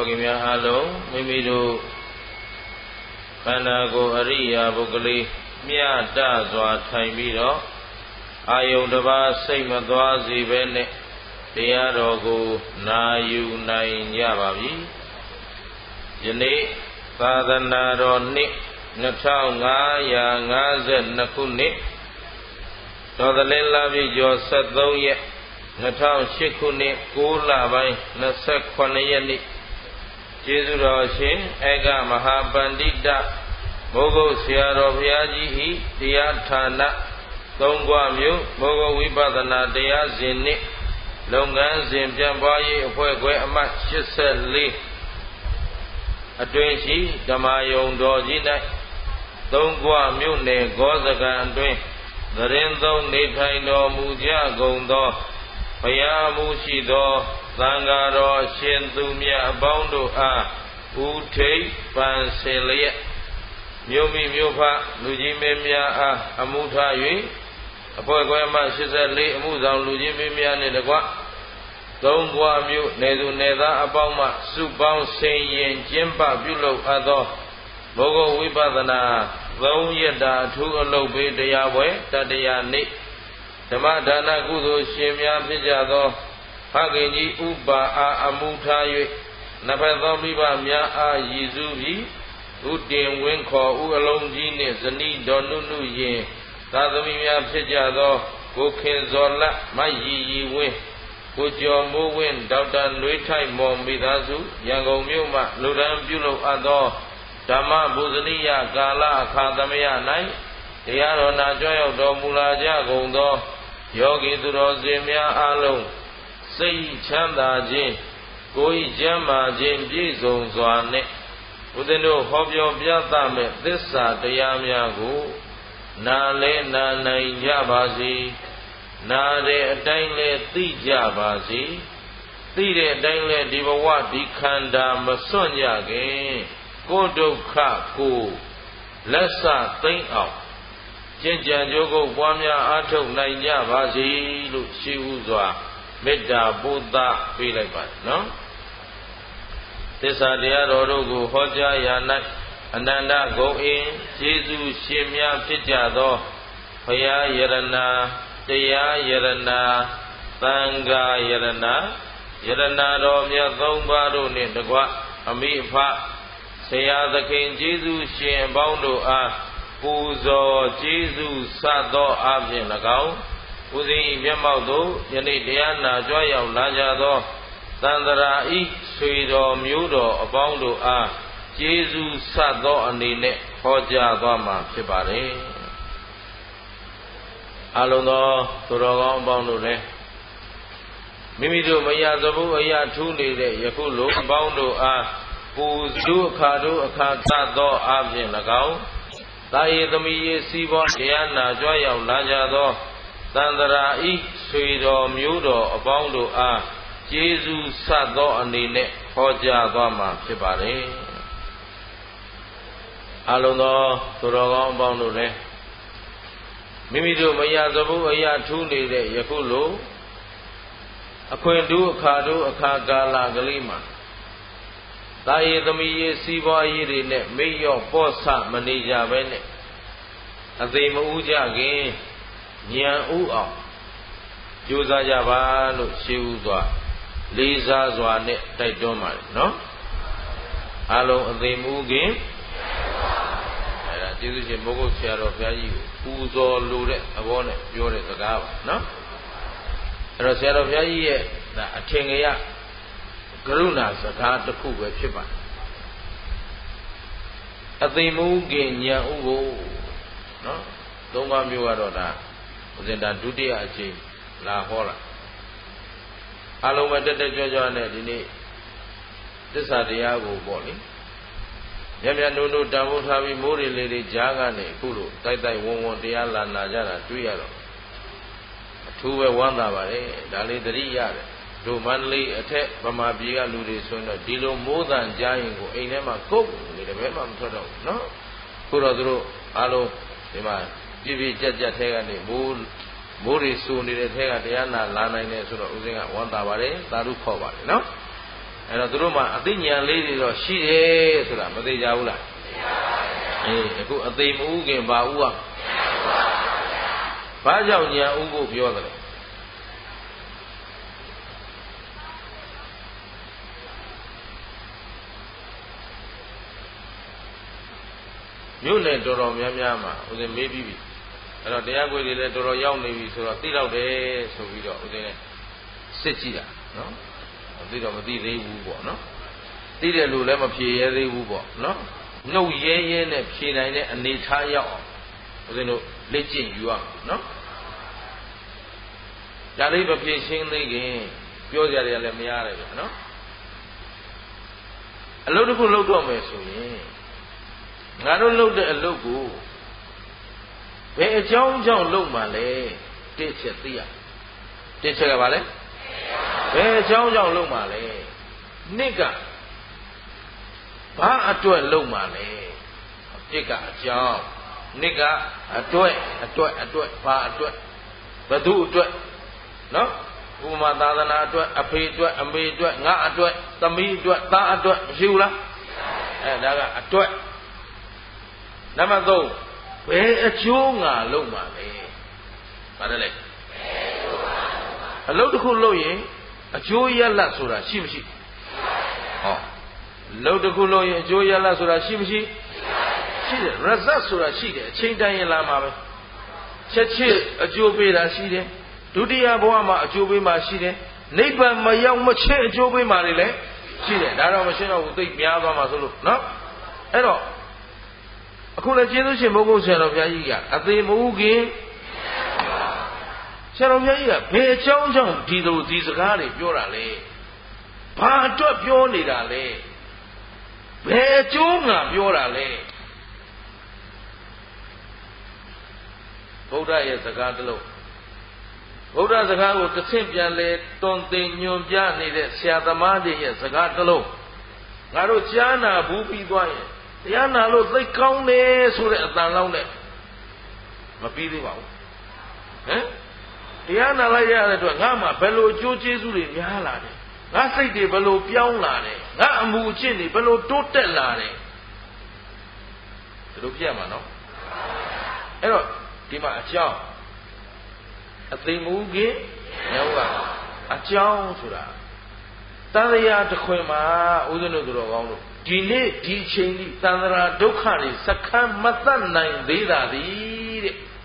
ခင်များအားလုံးမိမိတို့ခန္ဓာကိုယ်အရိယာပုဂ္ဂလိမျှတစွာထိုင်ပြီးတော့အာယုန်တစ်ပါးစိတ်မသွားစေဘဲနဲ့တရားတော်ကိုနာယူနိုင်ကြပါပြီယနေ့သာသနာတော်နှစ်2552ခုနှစ်တော်သလင်းလပြည့်ကျော်73ရက်2008ခုနှစ်6လပိုင်း28ရက်နေ့ကျေးဇူးတော်ရှင်ဧကမဟာပန္တိတမိုးကုတ်ဆရာတော်ဘုရားကြီး၏တရားဌာနသုံးခွမြို့မိုးကုတ်ဝိပဿနာတရားစဉ်နှင့်လုပ်ငန်းစဉ်ပြန်ပွားရေးအဖွဲ့ခွဲအမှတ်84အတွင်းရှိဓမ္မယုံတော်ကြီး၌သုံးခွမြို့နယ်ဂောဇကံအတွင်းသတင်းသုံးနေထိုင်တော်မူကြကုန်သောဘုရားမူရှိသောသံဃာတော်ရှင်သူမြတ်အပေါင်းတို့အားဥထိပ်ပန်ဆင်လျက်မြို့မိမြို့ဖလူကြီးမင်းများအားအမှုထား၍အဖွဲ့ခွဲမှ84အမှုဆောင်လူကြီးမင်းများနှင့်တကွသုံးခွမြို့နယ်သူနယ်သားအပေါင်းမှစုပေါင်းဆင်ရင်ကျင်းပပြုလုပ်အပ်သောဘောဂဝိပဿနာ3ရက်တာအထူးအလုပ်ပေးတရားပွဲတတရားနေ့ဓမ္မဒါနကုသိုလ်ရှင်များဖြစ်ကြသောဖခင်ကြီးဥပါအားအမှုထား၍နဖက်သောမိဘများအားရည်စူးပြီးဥတင်ဝင်းခေါ်ဥအလုံးကြီးနှင့်ဇနီးတော်နုနုရင်သာသမီများဖြစ်ကြသောကိုခင်ဇော်လမရီရီဝင်းကိုကျော်မိုးဝင်းဒေါက်တာနွေးထိုက်မော်မိသားစုရန်ကုန်မြို့မှလူဒန်းပြုလုပ်အပ်သောဓမ္မဘုဇနိယကာလအခါသမယ၌တရားတော်နာကြွရောက်တော်မူလာကြကုန်သောယောဂီသူတော်စင်များအားလုံးစိတ်ချမ်းသာခြင်းကိုယ်ကျမ်းမာခြင်းပြည့်စုံစွာနှင့်ဦးဇင်းတို့ဟောပြောပြသမဲ့သစ္စာတရားများကိုနာလဲနာနိုင်ကြပါစေနာတဲ့အတိုင်းလဲသိကြပါစေသိတဲ့အတိုင်းလဲဒီဘဝဒီခန္ဓာမစွန့်ကြခင်ကိုယ်ဒုက္ခကိုလက်စသိမ့်အောင်ကျင့်ကြံကြိုးကုပ်ပွားများအားထုတ်နိုင်ကြပါစေလို့ရှိဥစွာမေတ္တာပို့သပေးလိုက်ပါတယ်နော်သစ္စာတရားတော်တို့ကိုဟောကြားရာ၌အနန္တဂုဏ်အင်းကျေးဇူးရှင်များဖြစ်ကြသောဘုရားယရဏတရားယရဏသံဃာယရဏယရဏတော်မြတ်သုံးပါးတို့နှင့်တကွအမိအဖဆရာသခင်ကျေးဇူးရှင်အပေါင်းတို့အားပူဇော်ကျေးဇူးစသောအပြင်၎င်းဦးဇင်း၏မျက်မှောက်သို့ယနေ့တရားနာကြွရောက်လာကြသောသန္တရာဤဆွေတော်မျိုးတော်အပေါင်းတို့အားကျေးဇူးစသောအနေနဲ့ဟောကြားသွားမှာဖြစ်ပါတယ်အလုံးသောသူတော်ကောင်းအပေါင်းတို့လည်းမိမိတို့မရသဘူးအရာထူးနေတဲ့ယခုလိုအပေါင်းတို့အားပူဇုအခါတို့အခါသသောအပြင်၎င်းသာယေသမီးရေစီးပွားတရားနာကြွရောက်လာကြသောသန္တရာဤဆွေတော်မျိုးတော်အပေါင်းတို့အားကျေးဇူးစသောအနေနဲ့ဟောကြားသွားမှာဖြစ်ပါတယ်အလုံးသောသူတော်ကောင်းအပေါင်းတို့လည်းမိမိတို့မရသဘူးအရာထူးနေတဲ့ယခုလိုအခွင့်တူအခါတို့အခါကာလကလေးမှာသာယေသမီးရေစီးပွားရေးတွေနဲ့မိတ်ရော့ပေါ့ဆမနေကြပဲနဲ့အသိမဦးကြခင်ဉာဏ်ဥအောင်ကြိုးစားကြပါလို့ရှိဥစွာလေးစားစွာနဲ့တိုက်တွန်းပါတယ်နော်အလုံးအသိမဦးခင်အဲ့ဒါကျေးဇူးရှင်မိုးကုတ်ဆရာတော်ဘုရားကြီးကိုပူဇော်လိုတဲ့အဘောနဲ့ပြောတဲ့စကားပါနော်အဲ့တော့ဆရာတော်ဘုရားကြီးရဲ့ဒါအထင်ကြီးကရုဏာစကားတစ်ခုပဲဖြစ်ပါတယ်အသိမူကဉာဏ်ဥကိုနော်သုံးပါးမျိုးကတော့ဒါဥစဉ်တာဒုတိယအချိန်လာဟောတာအလုံးပဲတက်တက်ကြွကြွနဲ့ဒီနေ့သစ္စာတရားကိုပေါ့လေမြတ်မြတ်နိုးနိုးတန်ဖိုးထားပြီးမိုးရီလေးတွေကြားကနေအခုလိုတိုက်တိုက်ဝုံဝုံတရားလာနာကြတာတွေ့ရတော့အထူးပဲဝမ်းသာပါတယ်ဒါလေးသတိရတယ်တို့မန္တလေးအထက်ဗမာပြည်ကလူတွေဆိုရင်တော့ဒီလိုမိုးတန်ကြားရင်ကိုအိမ်ထဲမှာကုတ်နေတယ်ဘယ်မှမထွက်တော့ဘူးနော်ခုတော့သူတို့အားလုံးဒီမှာပြည့်ပြည့်ကြက်ကြက်ထဲကနေမိုးတွေဆူနေတဲ့ထဲကတရားနာလာနိုင်တယ်ဆိုတော့ဦးဇင်းကဝမ်းသာပါတယ်သာဓုခေါ်ပါတယ်နော်အဲ့တော့သူတို့မှာအသိဉာဏ်လေးတွေတော့ရှိတယ်ဆိုတာမသိကြဘူးလားအခုအသိမဥခင်ဘာဥอ่ะဘာကြောင့်ဉာဏ်ဥကိုပြောတယ်လဲမြို့နယ်တော်တော်များများမှာဦးဇင်းမေးပြီးပြီအဲ့တော့တရားခွေတွေလည်းတော်တော်ရောက်နေပြီဆိုတော့သိတော့တယ်ဆိုပြီးတော့ဦးဇင်းလည်းစစ်ကြည့်တာနော်သိတော့မသိသေးဘူးပေါ့နော်သိတယ်လို့လည်းမဖြေရသေးဘူးပေါ့နော်နှုတ်ရဲရဲနဲ့ဖြေနိုင်တဲ့အနေထားရောက်အောင်ဦးဇင်းတို့လေ့ကျင့်ယူရမယ်နော်ဒါလေးမဖြေရှင်းသေးခင်ပြောကြရတယ်လည်းမရတယ်ဗျာနော်အလုပ်တစ်ခုလုပ်တော့မယ်ဆိုရင်ငါတို့လုပ်တဲ့အလုပ်ကိုဘယ်အကြောင်းကြောင့်လုပ်မှလဲတစ်ချက်သိရတစ်ချက်ကဘာလဲဘယ်အကြောင်းကြောင့်လုပ်မှလဲနှစ်ကဘာအတွက်လုပ်မှလဲတစ်ကအကြောင်းနှစ်ကအတွက်ဘာအတွက်ဘသူအတွက်နော်ဥပမာသာသနာအတွက်အဖေအတွက်အမေအတွက်ငါအတွက်သမီးအတွက်သားအတွက်မရှိဘူးလားဒါကအတွက်နံပါတ်3ဘယ်အကျိုးငါလုပ်မှာလဲပါတယ်လေအလုပ်တစ်ခုလုပ်ရင်အကျိုးရလတ်ဆိုတာရှိမရှိဟောလုပ်တစ်ခုလုပ်ရင်အကျိုးရလတ်ဆိုတာရှိမရှိရှိတယ် result ဆိုတာရှိတယ်အချိန်တိုင်းရင်လာမှာပဲချက်ချင်းအကျိုးပေးတာရှိတယ်ဒုတိယဘဝမှာအကျိုးပေးမှာရှိတယ်နိဗ္ဗာန်မရောက်မချင်းအကျိုးပေးမှာတွေလည်းရှိတယ်ဒါတော့မရှင်းတော့ဘူးသိများသွားမှာဆိုလို့နော်အဲ့တော့အခုလည်းကျေးဇူးရှင်ဘုန်းဘုန်းဆရာတော်ဘုရားကြီးကအသေးမဟုတ်ခင်ဆရာတော်ဘုရားကြီးကဘယ်အကြောင်းကြောင့်ဒီစကားတွေပြောတာလဲဘာအတွက်ပြောနေတာလဲဘယ်အကျိုးငါပြောတာလဲဗုဒ္ဓရဲ့စကားတစ်လုံးဗုဒ္ဓစကားကိုတစ်ဆင့်ပြန်လဲတွန်သင်ညွန်ပြနေတဲ့ဆရာသမားတွေရဲ့စကားတစ်လုံးငါတို့ကြားနာဘူးပြီးသွားရင်တရားနာလို့သိကောင်းတယ်ဆိုတဲ့အတန်လောက်နဲ့မပြီးသေးပါဘူးဟမ်တရားနာလိုက်ရတဲ့အတွက်ငါမှဘယ်လိုအကျိုးကျေးဇူးတွေများလာတယ်ငါစိတ်တွေဘယ်လိုပြောင်းလာတယ်ငါအမှုအကျင့်တွေဘယ်လိုတိုးတက်လာတယ်ဒီလိုပြရမှာနော်အဲ့တော့ဒီမှာအကြောင်းအသိမှုကြီးရောက်ကအကြောင်းဆိုတာတန်ရာတစ်ခွင်မှာဦးဇင်းတို့တော်ကောင်းတို့ဒီနေ့ဒီချိန်ကြီးတန်ត្រာဒုက္ခတွေစခန်းမတတ်နိုင်သေးတာသည်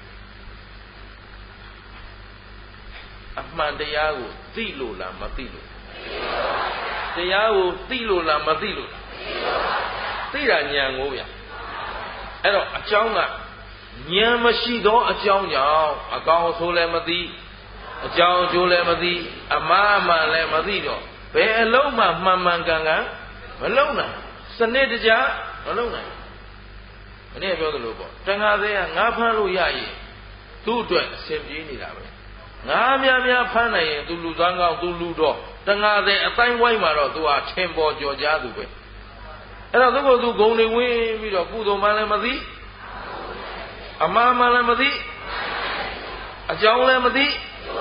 တဲ့အမှန်တရားကိုသိလို့လားမသိလို့တရားကိုသိလို့လားမသိလို့သိတာဉာဏ်ကိုဗျအဲ့တော့အကြောင်းကဉာဏ်မရှိသောအကြောင်းကြောင့်အကောင်ဆိုလည်းမသိအကြောင်းကျိုးလည်းမသိအမှားမှန်လည်းမသိတော့ဘယ်အလုံးမှမှန်မှန်ကန်ကန်မလုံးနိုင်စနစ်တကျမလုံးနိုင်မနေ့ပြောသလိုပေါ့တန်ခါသေးကငါးဖမ်းလို့ရရင်သူ့အတွက်အဆင်ပြေနေတာပဲငါးများဖမ်းနိုင်ရင်သူလူသားကောင်းသူလူတော့တန်ခါသေးအတိုင်းဝိုင်းမှာတော့သူဟာထင်ပေါ်ကြော်ကြားသူပဲအဲ့တော့သူ့ကိုယ်သူဂုံတွေဝင်းပြီးတော့ကုသိုလ်မှလည်းမသိအမှားမှလည်းမသိအကြောင်းလည်းမသိ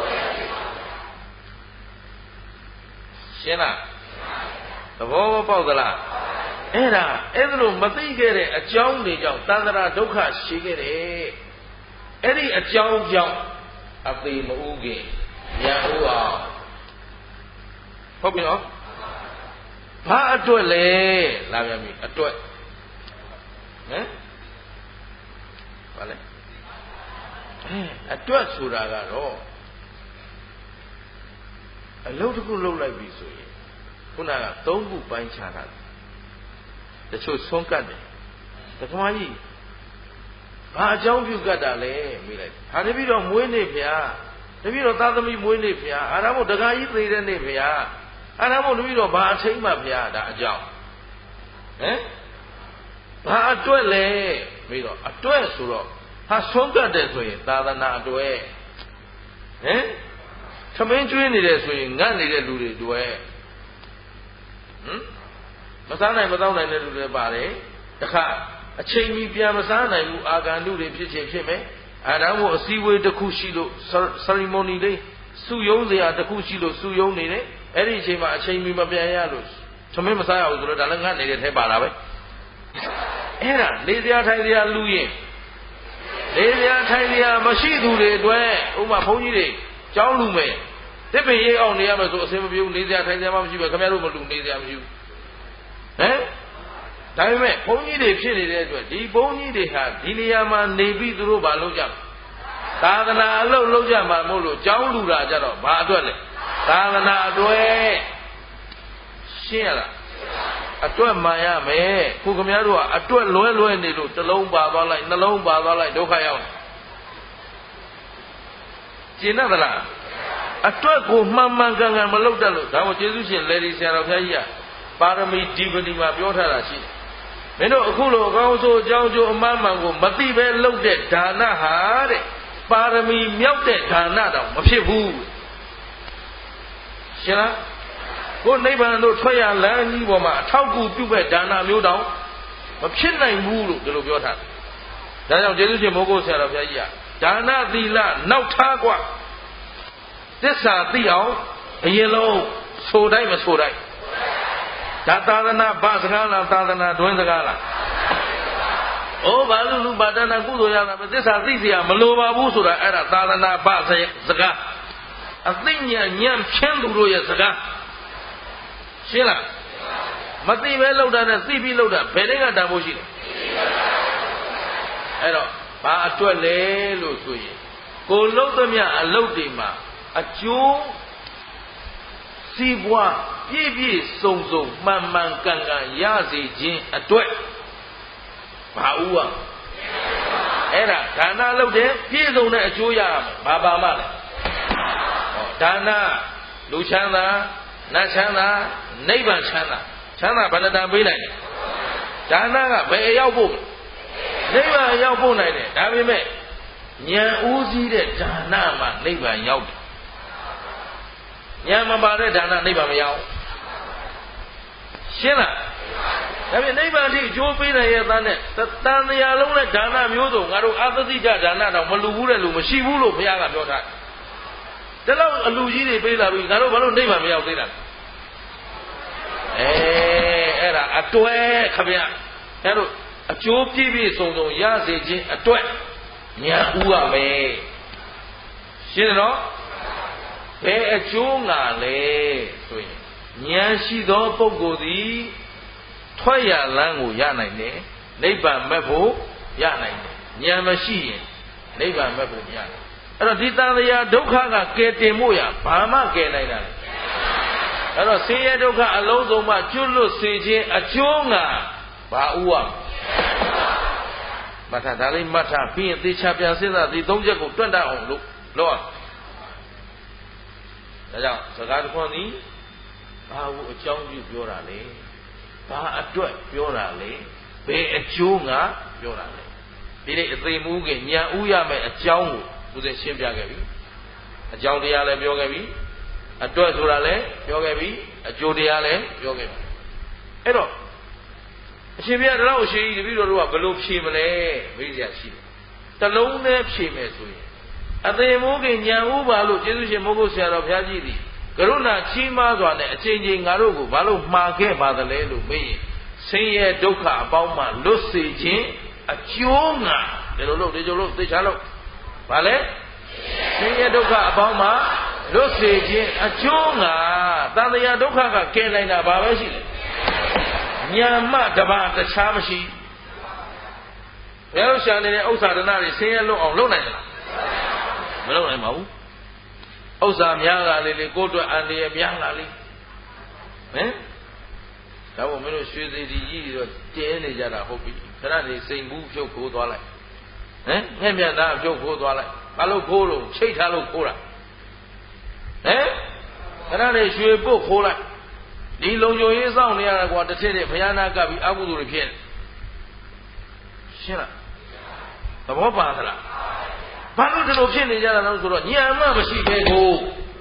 ရှင်းလားသဘောပေါက်သလားအဲ့ဒါလိုမသိခဲ့တဲ့အကြောင်းတွေကြောင့်တန်ត្រာဒုက္ခရှိခဲ့တယ်အဲ့ဒီအကြောင်းကြောင့်အပေမဥခင်ဉာဏ်ဥအောင်ဟုတ်ပြီနော်ဘာအတွက်လဲလာပြန်ပြီအတွက်ဟမ်ဘာလဲအတွက်ဆိုတာကတော့အလုပ်တစ်ခုလုပ်လိုက်ပြီဆိုရင်ခုနက3ခုပိုင်းခြားတာတချို့ဆုံးကတ်တယ်တခါကြီးဘာအကြောင်းပြုကတ်တာလဲမေးလိုက်ဟာတပည့်တော်မွေးနေဖျားတပည့်တော်သားသမီးမွေးနေဖျားအာရမို့တခါကြီးသေတဲ့နေဖျားအာရမို့တပည့်တော်ဘာအချိန်မှဖျားဒါအကြောင်းဟမ်ဘာအတွက်လဲမေးတော့အတွက်ဆိုတော့ဟာဆုံးကတ်တယ်ဆိုရင်သာသနာအတွက်ဟမ်သမင်းကျွေးနေတယ်ဆိုရင်ငတ်နေတဲ့လူတွေတွေ့မစားနိုင်မသောနိုင်တဲ့လူတွေပါတယ်တခါအချိန်မီပြန်မစားနိုင်ဘူးအာဂန္တုတွေဖြစ်ခြင်းဖြစ်မယ်အဲဒါမို့အစည်းအဝေးတစ်ခုရှိလို့ ceremony လေးစုယုံစရာတစ်ခုရှိလို့စုယုံနေတယ်အဲ့ဒီအချိန်မှာအချိန်မီမပြန်ရလို့သမင်းမစားရဘူးဆိုတော့ဒါလည်းငတ်နေတဲ့ထဲပါတာပဲအဲ့ဒါနေစရာထိုင်စရာလူရင်နေစရာထိုင်စရာမရှိသူတွေအတွက်ဥပမာဘုန်းကြီးတွေကျောင်းလူမယ်တစ်ပင်ရိပ်အောင်နေရမယ်ဆိုအစင်မပြေဘူးနေစရာထိုင်စရာမှမရှိဘူးခင်ဗျားတို့မလူနေစရာမရှိဘူးဟမ်ဒါပေမဲ့ဘုန်းကြီးတွေဖြစ်နေတဲ့အတွက်ဒီဘုန်းကြီးတွေဟာဒီနေရာမှာနေပြီးသူတို့ဘာလုပ်ကြသာသနာအလုပ်လုပ်ကြမှာမို့လို့ကျောင်းလူတာကြတော့ဘာအတွက်လဲသာသနာအတွက်ရှင်းရလားအတွက်မှန်ရမယ်ခုခင်ဗျားတို့ကအတွက်လွဲနေလို့တစ်လုံးပါသွားလိုက်နှလုံးပါသွားလိုက်ဒုက္ခရောက်ကျင်တတ်သလားအတွက်ကိုမှန်မှန်ကန်ကန်မလုပ်တတ်လို့ဒါကိုကျေးဇူးရှင်လေဒီဆရာတော်ဘုရားကြီးကပါရမီဒီပတိမှာပြောထားတာရှိမင်းတို့အခုလိုအကောင်းဆုံးအကြောင်းကျိုးအမှန်မှန်ကိုမသိပဲလုပ်တဲ့ဒါနဟာတဲ့ပါရမီမြောက်တဲ့ဒါနတောင်မဖြစ်ဘူးရှင်းလားကိုနိဗ္ဗာန်တို့ထွက်ရလမ်းကြီးပေါ်မှာအထောက်အကူပြုမဲ့ဒါနမျိုးတောင်မဖြစ်နိုင်ဘူးလို့ဒီလိုပြောထားတယ်ဒါကြောင့်ကျေးဇူးရှင်မိုးကုတ်ဆရာတော်ဘုရားကြီးကဒါနသီလနောက်ထားกว่าသစ္စာသိအောင်အရင်လုံးဆိုတိုင်းမဆိုတိုင်းဒါသာသနာဗစကားလားသာသနာတွင်စကားလားဩဘာလို့လူပါဒနာကုသိုလ်ရတာပဲသစ္စာသိเสียမလိုပါဘူးဆိုတာအဲ့ဒါသာသနာဗစကားအသိဉာဏ်ဉာဏ်ဖြင်းသူတို့ရဲ့စကားရှင်းလားမသိပဲလောက်တာနဲ့သိပြီးလောက်တာဘယ်တည်းကတန်ဖို့ရှိလဲအဲ့တော့ဘာအတွက်လဲလို့ဆိုရင်ကိုလုံးသမျှအလုပ်တွေမှာအကျိုးစီးပွားပြည့်ပြည့်စုံစုံမှန်မှန်ကန်ကန်ရစေခြင်းအတွက်ဘာဥอ่ะအဲ့ဒါဒါနလုပ်တယ်ပြည့်စုံတဲ့အကျိုးရမှာဘာပါမှလဲဒါနလူချမ်းသာနတ်ချမ်းသာနိဗ္ဗာန်ချမ်းသာချမ်းသာဘယ်နှတန်ပေးနိုင်လဲဒါနကဘယ်အရောက်ဖို့နိဗ္ဗာန်ရောက်ဖို့နိုင်တယ်ဒါပေမဲ့ဉာဏ်ဦးစီးတဲ့ဒါနမှာနိဗ္ဗာန်ရောက်တယ်ဉာဏ်မပါတဲ့ဒါနနိဗ္ဗာန်မရောက်ရှင်းလားဒါပြင်နိဗ္ဗာန်ထိအကျိုးပေးနိုင်ရဲ့သားနဲ့တန်တရားလုံးနဲ့ဒါနမျိုးစုံငါတို့အာသတိကြဒါနတော့မလူဘူးတဲ့လူမရှိဘူးလို့ဘုရားကပြောထားတယ်ဒါလောက်အလူကြီးတွေပေးလာပြီငါတို့ဘာလို့နိဗ္ဗာန်မရောက်သေးတာအဲ့ဒါအတွဲခဗျအဲ့တို့အကျိုးပြည့်ပြည့်စုံစုံရစေခြင်းအတွက်ဉာဏ်ဥရမယ်ရှင်းတော့ဘယ်အကျိုးငါလဲဆိုရင်ဉာဏ်ရှိသောပုဂ္ဂိုလ်သည်ထွက်ရလမ်းကိုရနိုင်တယ်နိဗ္ဗာန်မဲ့ဖို့ရနိုင်တယ်ဉာဏ်မရှိရင်နိဗ္ဗာန်မဲ့ဖို့မရနိုင်အဲ့တော့ဒီတန်တရားဒုက္ခကကယ်တင်ဖို့ရဘာမှကယ်နိုင်တာလေအဲ့တော့ဆင်းရဲဒုက္ခအလုံးစုံမှကျွတ်လွတ်စေခြင်းအကျိုးငါဘာဥရမထဒါလေးမှတ်ထားပြီးရင်သေချာပြန်စဉ်းစားဒီသုံးချက်ကိုတွန့်တတ်အောင်လို့လုပ်အောင်ဒါကြောင့်စကားတစ်ခွန်းသည်ဘာကိုအကြောင်းပြုပြောတာလဲဘာအတွက်ပြောတာလဲဘယ်အကျိုးငါပြောတာလဲဒီနေ့အသိမှုကဉာဏ်ဥရမယ်အကြောင်းကိုဦးဇင်းရှင်းပြခဲ့ပြီအကြောင်းတရားလည်းပြောခဲ့ပြီအတွက်ဆိုတာလည်းပြောခဲ့ပြီအကျိုးတရားလည်းပြောခဲ့ပြီအဲ့တော့အရှင်ဘုရားတော့အရှင်ကြီးတပည့်တော်တို့ကဘယ်လိုဖြေမလဲမေးစရာရှိတယ်တလုံးနဲ့ဖြေမယ်ဆိုရင်အသိမိုးကဉာဏ်ဥပါလို့ကျေးဇူးရှင်မိုးကုတ်ဆရာတော်ဘုရားကြီးသည်ကရုဏာချီးမားစွာနဲ့အချိန်ချင်းငါတို့ကိုဘာလို့မှားခဲ့ပါသလဲလို့မေးရင်ဆင်းရဲဒုက္ခအပေါင်းမှလွတ်စေခြင်းအကျိုးငါဒီလိုလို့သိချလို့ဘာလဲဆင်းရဲဒုက္ခအပေါင်းမှလွတ်စေခြင်းအကျိုးငါတန်တရားဒုက္ခကကယ်နိုင်တာဘာပဲရှိလဲဉာဏ်မှတပါတခြားမရှိဘယ်လိုရှာနေတဲ့ဥစ္စာဒနာတွေဆင်းရဲလွတ်အောင်လုပ်နိုင်သလားမလုပ်နိုင်ပါဘူးဥစ္စာများလာလေကိုယ့်အတွက်အန္တရာယ်များလာလေဟမ်ဒါမို့မင်းတို့ရွှေစီတီကြီးတော့ကျဲနေကြတာဟုတ်ပြီခဏနေစိန်ဘူးဖြုတ်ခိုးသွားလိုက်ဟမ်ငှက်မြတ်သားဖြုတ်ခိုးသွားလိုက်ဘာလို့ခိုးလို့ချိတ်ထားလို့ခိုးတာဟမ်ခဏနေရွှေပုတ်ခိုးလိုက်ဒီလုံခြုံရေးစောင့်နေရတာကွာတစ်ထစ်နဲ့ဘုရားနာကပ်ပြီးအကုသိုလ်တွေဖြစ်ရှင်းလားသဘောပါသလားဘာလို့ဒီလိုဖြစ်နေကြတာလဲဆိုတော့ဉာဏ်မှမရှိခဲ့ကို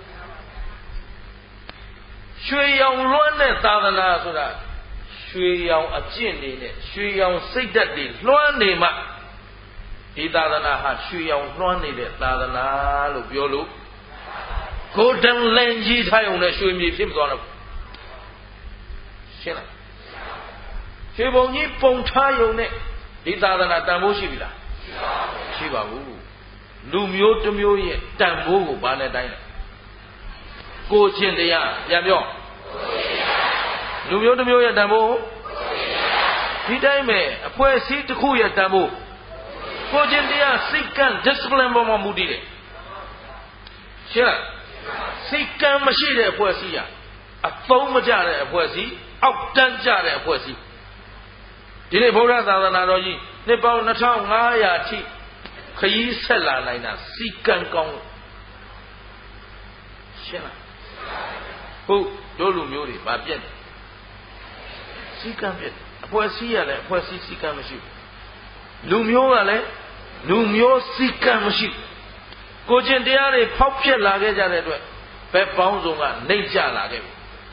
ရွှေရောင်လွှမ်းတဲ့သာသနာဆိုတာရွှေရောင်အကျင့်တွေနဲ့ရွှေရောင်စိတ်ဓာတ်တွေလွှမ်းနေမှဒီသာသနာဟာရွှေရောင်လွှမ်းနေတဲ့သာသနာလို့ပြောလို့ကိုယ်တန်လင်ကြီးထားုံနဲ့ရွှေမြေဖြစ်မသွားတော့ရှင်းလားရွှေဘုံကြီးပုံထားယုံနဲ့ဒီသာသနာတန်ဖိုးရှိပြီလားရှိပါဘူးလူမျိုးတစ်မျိုးရဲ့တန်ဖိုးကိုဘာနဲ့တိုင်းလဲကိုချင်းတရားပြန်ပြောလူမျိုးတစ်မျိုးရဲ့တန်ဖိုးဒီတိုင်းပဲအဖွဲ့အစည်းတစ်ခုရဲ့တန်ဖိုးကိုချင်းတရားစိတ်ကံ discipline ပေါ်မှာမူတည်တယ်ရှင်းလားစိတ်ကံမရှိတဲ့အဖွဲ့အစည်းရအသုံးမကျတဲ့အဖွဲ့အစည်းအောက်တန်းကျတဲ့အဖွဲ့အစည်းဒီနေ့ဗုဒ္ဓသာသနာတော်ကြီးနှစ်ပေါင်း2500ထိခရီးဆက်လာနိုင်တာစိတ်ကံကောင်းလို့ရှင်းလားဟုတ်တို့လူမျိုးတွေဗာပြက်တယ်စိတ်ကံပြက်အဖွဲ့အစည်းရလည်းအဖွဲ့အစည်းစိတ်ကံမရှိဘူးလူမျိုးကလည်းလူမျိုးစိတ်ကံမရှိဘူးကိုကျင့်တရားတွေဖောက်ဖျက်လာခဲ့ကြတဲ့အတွက်ဘယ်ပေါင်းစုံကနှိမ့်ကျလာခဲ့ပြီ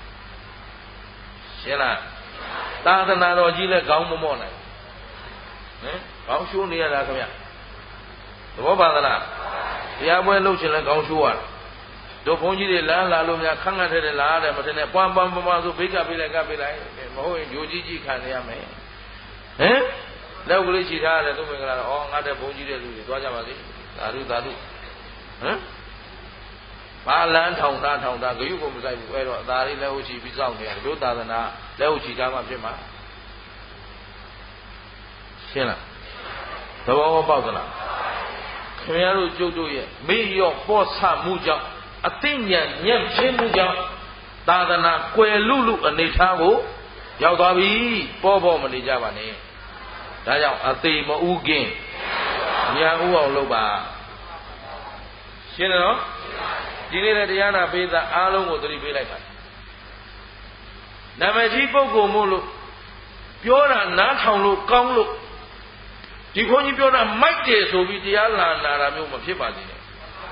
ရှင်းလားသာသနာတော်ကြီးလည်းခေါင်းမမော့နိုင်ဟင်ခေါင်းရှိုးနေရတာခင်ဗျသဘောပါသလားတရားပွဲလုပ်ချင်လဲခေါင်းရှိုးရတယ်တို့ဘုန်းကြီးတွေလမ်းလာလို့များခန့်ခန့်ထဲထဲလာရတယ်မထင်နဲ့ပွမ်းပွမ်းဆိုဘေးကပေးလိုက်ကပေးလိုက်မဟုတ်ရင်ဂျိုကြီးကြီးခံရမယ်ဟင်လောက်ကလေးချီထားရတယ်သူမင်္ဂလာတော့ဩငါတဲ့ဘုန်းကြီးတဲ့လူတွေသွားကြပါစေသာဓုသာဓုဟမ်ဘာလန်းထောင်တာဂယုကိုမဆိုင်ဘူးအဲ့တော့အသာလေးလက်ဟုတ်ချီပြီးစောင့်နေရတယ်တို့သာသနာလက်ဟုတ်ချီထားမှဖြစ်မှာရှင်းလားသဘောပေါက်သလားခင်ဗျားတို့ကျုပ်တို့ရဲ့မေ့ရော့ပေါ့ဆမှုကြောင့်အသိဉာဏ်ညံ့ဖျင်းမှုကြောင့်သာသနာကွယ်လူအနေထားကိုရောက်သွားပြီပေါ့မနေကြပါနဲ့ဒါကြောင့်အသေးမဥကင်းညာဥအောင်လုပ်ပါရှင်းတယ်နော်ဒီနေ့တဲ့တရားနာပေးတာအားလုံးကိုသတိပေးလိုက်ပါနာမည်ကြီးပုဂ္ဂိုလ်မို့လို့ပြောတာနားထောင်လို့ကောင်းလို့ဒီခွန်ကြီးပြောတာမိုက်တယ်ဆိုပြီးတရားလာနာတာမျိုးမဖြစ်ပါစေနဲ့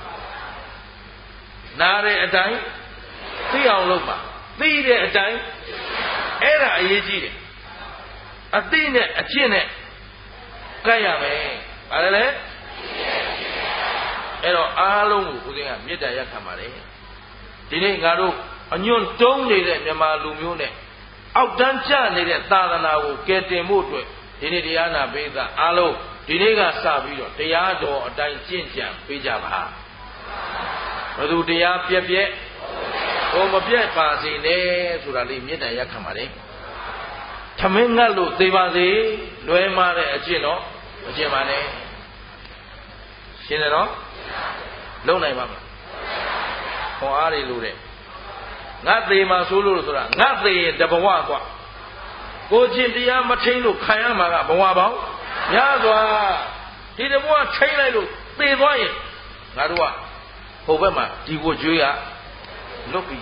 နားတဲ့အတိုင်းသိအောင်လုပ်ပါသိတဲ့အတိုင်းအဲ့ဒါအရေးကြီးတယ်အသိနဲ့အကျင့်နဲ့ကပ်ရမယ်ဘာလဲလဲအဲ့တော့အားလုံးကိုဦးဇင်းကမေတ္တာရက်ခံပါတယ်ဒီနေ့ငါတို့အညွန့်တုံးနေတဲ့မြန်မာလူမျိုးနဲ့အောက်တန်းကျနေတဲ့သာသနာကိုကယ်တင်ဖို့အတွက်ဒီနေ့တရားနာပေးတာအားလုံးဒီနေ့ကစပြီးတော့တရားတော်အတိုင်းကျင့်ကြံပေးကြပါဘယ်သူတရားပြက်ဟိုမပြက်ပါစေနဲ့ဆိုတာလေးမေတ္တာရက်ခံပါတယ်ထမင်းငတ်လို့သေပါစေလွဲမားတဲ့အကျင့်တော့မကျင့်ပါနဲ့ရှင်းတယ်နော်လုံနိုင်ပါမလားခွန်အားတွေလို့တဲ့ငါသေးမှာဆိုလို့ဆိုတာငါသေးရင်တဘဝกว่าကိုချင်းတရားမထိန်လို့ခံရမှာကဘဝပေါင်းများစွာဒီတဘဝထိန်လိုက်လို့သေသွားရင်ငါတို့ကဟိုဘက်မှာဒီကိုကြွေးရလွတ်ပြီ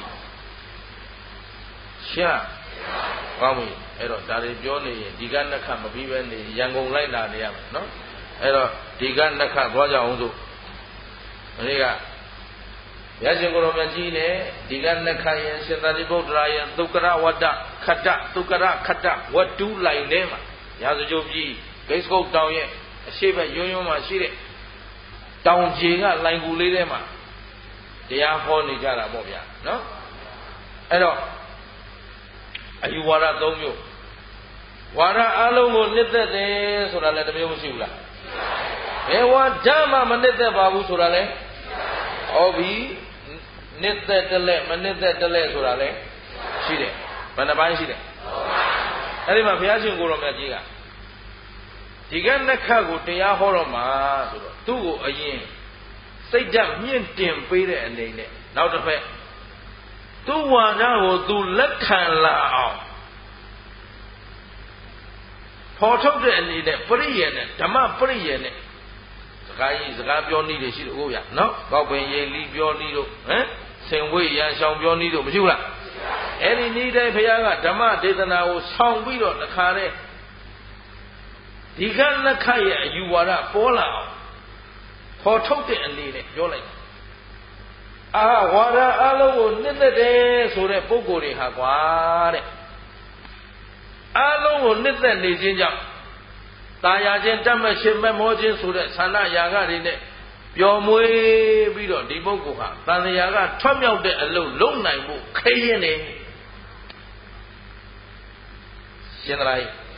ရှာကောင်းပြီအဲ့တော့ဒါတွေပြောနေရင်ဒီကနှစ်ခတ်မပြီးပဲနေရန်ကုန်လိုက်လာနေရမယ်နော်အဲ့တော့ဒီကနှစ်ခတ်သွားကြအောင်ဆိုဒီကရရှင်ကိုရောမြတ်ကြီးနဲ့ဒီကနှစ်ခတ်ရင်ရှင်သာရိပုတ္တရာရဲ့သုက္ကရဝတ္တခတ္တသုက္ကရခတ္တဝတ္တုလိုင်ထဲမှာရာဇကြိုပြည်ဂိတ်ကုတ်တောင်ရဲ့အရှိဘက်ရွံ့မှာရှိတဲ့တောင်ကြီးကလိုင်ကူလေးထဲမှာတရားဟောနေကြတာပေါ့ဗျာနော်အဲ့တော့အယူဝါဒ၃မျိုးဝါဒအလုံးကိုနှစ်သက်တယ်ဆိုတာလည်းတစ်မျိုးမရှိဘူးလားဘယ်ဝါဒမှမနှစ်သက်ပါဘူးဆိုတာလည်းဟုတ်ပြီနှစ်သက်တလဲမနှစ်သက်တလဲဆိုတာလည်းရှိတယ်ဘယ်နှပိုင်းရှိတယ်အဲ့ဒီမှာဘုရားရှင်ကိုယ်တော်မြတ်ကြီးကဒီကနှစ်ခတ်ကိုတရားဟောတော့မှာဆိုတော့သူ့ကိုအရင်စိတ်ဓာတ်မြင့်တင်ပေးတဲ့အနေနဲ့နောက်တစ်ဖက်သူ့ဝါဒကိုသူလက်ခံလာအောင်ဖော်ထုတ်တဲ့အနေနဲ့ပရိယေနဲ့ဓမ္မပရိယေနဲ့စကားပြောနည်းတွေရှိတယ်ဟုတ်ဗျာနော်ကောက်ပင်ရေလီပြောနည်းတို့ဆင်ဝေးရန်ဆောင်ပြောနည်းတို့မရှိဘူးလားအဲ့ဒီနည်းတိုင်းဘုရားကဓမ္မဒေသနာကိုဆောင်ပြီးတော့တခါတည်းဒီကနှစ်ခတ်ရဲ့အယူဝါဒပေါ်လာအောင်ဖော်ထုတ်တဲ့အနေနဲ့ပြောလိုက်ဝါဒအလုံးကိုနှစ်သက်တယ်ဆိုတဲ့ပုဂ္ဂိုလ်တွေဟာကွာတဲ့အလုံးကိုနှစ်သက်နေခြင်းကြောင့်တာယာခြင်းတတ်မှတ်ခြင်းမမောခြင်းဆိုတဲ့ဆန္ဒယာကတွေနဲ့ပျော်မွေးပြီးတော့ဒီပုဂ္ဂိုလ်ဟာတန်တရားကထွက်မြောက်တဲ့အလုပ်လုပ်နိုင်ဖို့ခဲရင်နေရှင်းသလား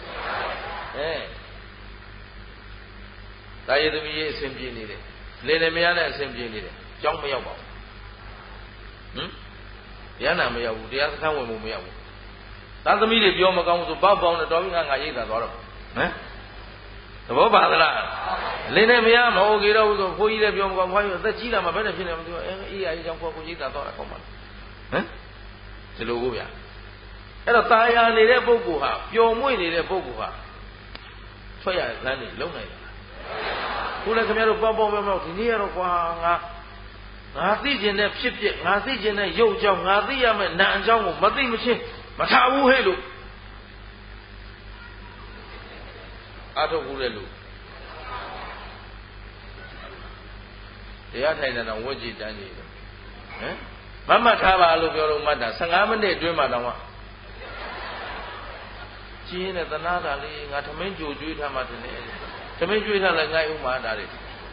ဒါရည်သမီးရေးအစဉ်ပြေနေတယ်လင်းလည်းမရနဲ့အစဉ်ပြေနေတယ်ကြောင်းမရောက်ပါဘူးတရားနာမရောက်ဘူးတရားစခန်းဝင်မှုမရောက်ဘူးသားသမီးတွေပြောမကောင်းဘူးဆိုဘောက်ပေါင်းနဲ့တော်ပြီငါရိတ်တာသွားတော့သဘောပါသလားလင်းလည်းမရမဟုတ်ကြတော့ဘူးဆိုဖိုးကြီးလည်းပြောမကောင်းဘွားကြီးအသက်ကြီးလာမှဘယ်နဲ့ဖြစ်နေမသိဘူးအေးအေးကြောင့်ကိုရိတ်တာသွားတာကောင်းပါလားဒီလိုကိုဗျာအဲ့တော့ตายာနေတဲ့ပုဂ္ဂိုလ်ဟာပျော်မွေ့နေတဲ့ပုဂ္ဂိုလ်ဟာထွက်ရလမ်းနေလုံနိုင်တယ်ခုလည်းခင်ဗျားတို့ပေါ့ဒီနေ့ကတော့ကွာငါသိကျင်တဲ့ဖြစ်ဖြစ်ငါသိကျင်တဲ့ရုပ်ကြောင့်ငါသိရမယ့်နာမ်အကြောင်းကိုမသိမချင်းမထားဘူးဟဲ့လို့အထုတ်ဘူးလေလို့တရားထိုင်တဲ့ဝတ်ကြည့်တန်းကြည့်မမှတ်ထားပါလို့ပြောလို့မှတ်တာ15မိနစ်အတွင်းမှာတော့ကြီးရင်သနာတာလေးငါသမင်းကြိုကျွေးထားမှတင်တယ်သမင်းကျွေးထားလဲငါ့ဥမာဒါတွေ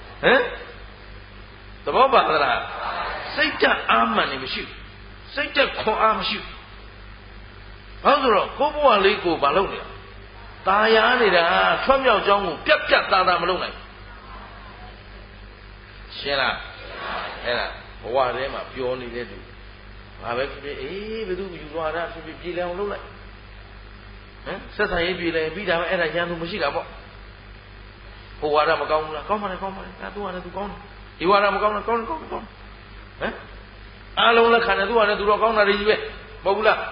သဘောပါသလားစိတ်ဓာတ်အာမှန်နေမရှိဘူးစိတ်ဓာတ်ခွန်အားမရှိဘူးဘာလို့ဆိုတော့ကိုယ်ဘဝလေးကိုမလုပ်နဲ့ตายာနေတာထွက်မြောက်ကြောင်းကိုပြတ်ပြတ်သားသားမလုပ်နိုင်ရှင်းလားအဲ့ဒါဘဝထဲမှာပျော်နေတဲ့သူဘာပဲဖြစ်ဖြစ်ဘယ်သူယူသွားတာဖြစ်ဖြစ်ပြည်လည်အောင်လုပ်လိုက်ဆက်ဆံရေးပြည်လည်ပြီးတာပဲအဲ့ဒါရန်သူမရှိတာပေါ့ဟိုဝါဒမကောင်းဘူးလားကောင်းပါလေဒါသူကလည်းသူကောင်းတယ်ဒီဝါဒမကောင်းလားကောင်းအားလုံးလက်ခံတယ်သူကလည်းသူတော့ကောင်းတာတွေကြီးပဲမဟုတ်ဘူးလား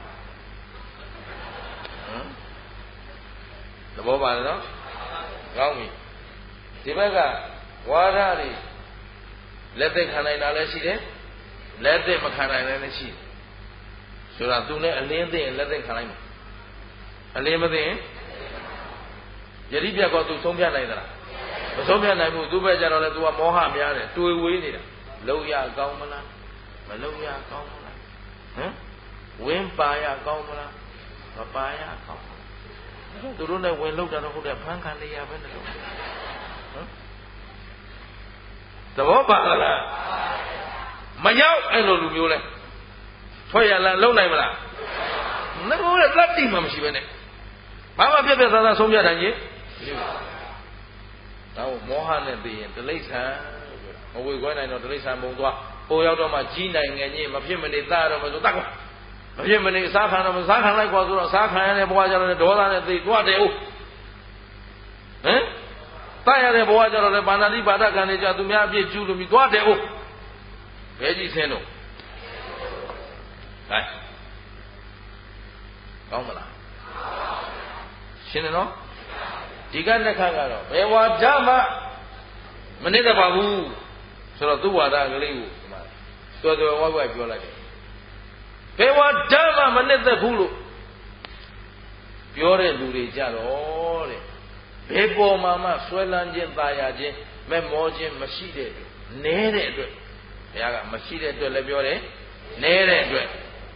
သဘောပါနော်ကောင်းပြီဒီဘက်ကဝါဒတွေလက်သက်ခံနိုင်တာလည်းရှိတယ်လက်သက်မခံနိုင်လည်းရှိတယ်ဆိုတာသူနဲ့အလင်းသိရင်လက်သက်ခံနိုင်မှာအလင်းမသိရင်ယတိပြတ်ကောသူဆုံးဖြတ်နိုင်သလားမဆုံးဖြတ်နိုင်ဘူးသူပဲကြတော့လေသူကမောဟများတယ်တွေ့ဝေးနေတာလုံရကောင်းမလားမလုံရကောင်းမလားဝင်းပါရကောင်းမလားမပါရကောင်းသူတို့နဲ့ဝင်လောက်တာတော့ဟုတ်တယ်ဖန်ခံနေရပဲလို့သဘောပါလားမရောက်အဲ့လိုလူမျိုးလဲထွက်ရလားလုံနိုင်မလားငါတို့လည်းသတ္တိမှမရှိပဲနဲ့ဘာမှပြက်ပြက်သားသားဆုံးဖြတ်နိုင်ရင်တော့မောဟနဲ့သိရင်တိဋ္ဌံမဝေခွဲနိုင်တော့တိဋ္ဌံပုံသွားဟိုရောက်တော့မှကြီးနိုင်ငယ်ကြီးမဖြစ်မနေသားတော့မဆိုတတ်ကွာမဖြစ်မနေစားခံတော့မစားခံလိုက်ကွာဆိုတော့စားခံရတဲ့ဘဝကြတော့ဒေါသနဲ့သိသွားတယ်ဟုတ်တတ်ရတဲ့ဘဝကြတော့လေပါဏာတိပါဒကံတွေကြသူများအပြည့်ကျူးလို့ပြီးသွားတယ်ဟုတ်ဘယ်ကြီးဆင်းတော့ဟဲ့ကောင်းမလားရှင်းတယ်နော်ဒီကနှစ်ခါကတော့ဘယ်ဝါဒမှမနစ်တပါဘူးဆိုတော့သူ့ဝါဒကလေးကိုတော်တော်ဝိုက်ပြောလိုက်တယ်ဘယ်ဝါဒမှမနစ်သက်ဘူးလို့ပြောတဲ့လူတွေကြတော့တဲ့ဘယ်ပေါ်မှာမှဆွဲလန်းခြင်းตายာခြင်းမဲ့မောခြင်းမရှိတဲ့နဲတဲ့အတွက်ဘုရားကမရှိတဲ့အတွက်လည်းပြောတယ်နဲတဲ့အတွက်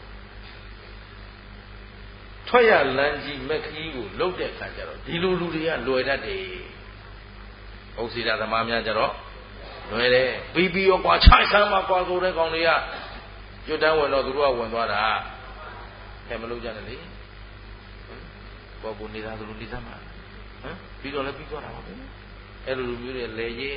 ထွက်ရလန်းကြီးမက်ခီးကိုလှုပ်တဲ့အခါကျတော့ဒီလိုလူတွေကလွယ်တတ်တယ်။ဥစ္စေတာသမားများကျတော့လွယ်တယ်ပြီးရောကွာခြိုက်ဆမ်းမှာကွာဆိုတဲ့ကောင်တွေကကျွတ်တန်းဝင်တော့သူတို့ကဝင်သွားတာခဲမလုပ်ကြနဲ့လေ။ဘောကူနေတာသူတို့နေသားမှာပြီးတော့လည်းပြီးသွားတာပါပဲ။အဲ့လိုလူမျိုးတွေလေရဲ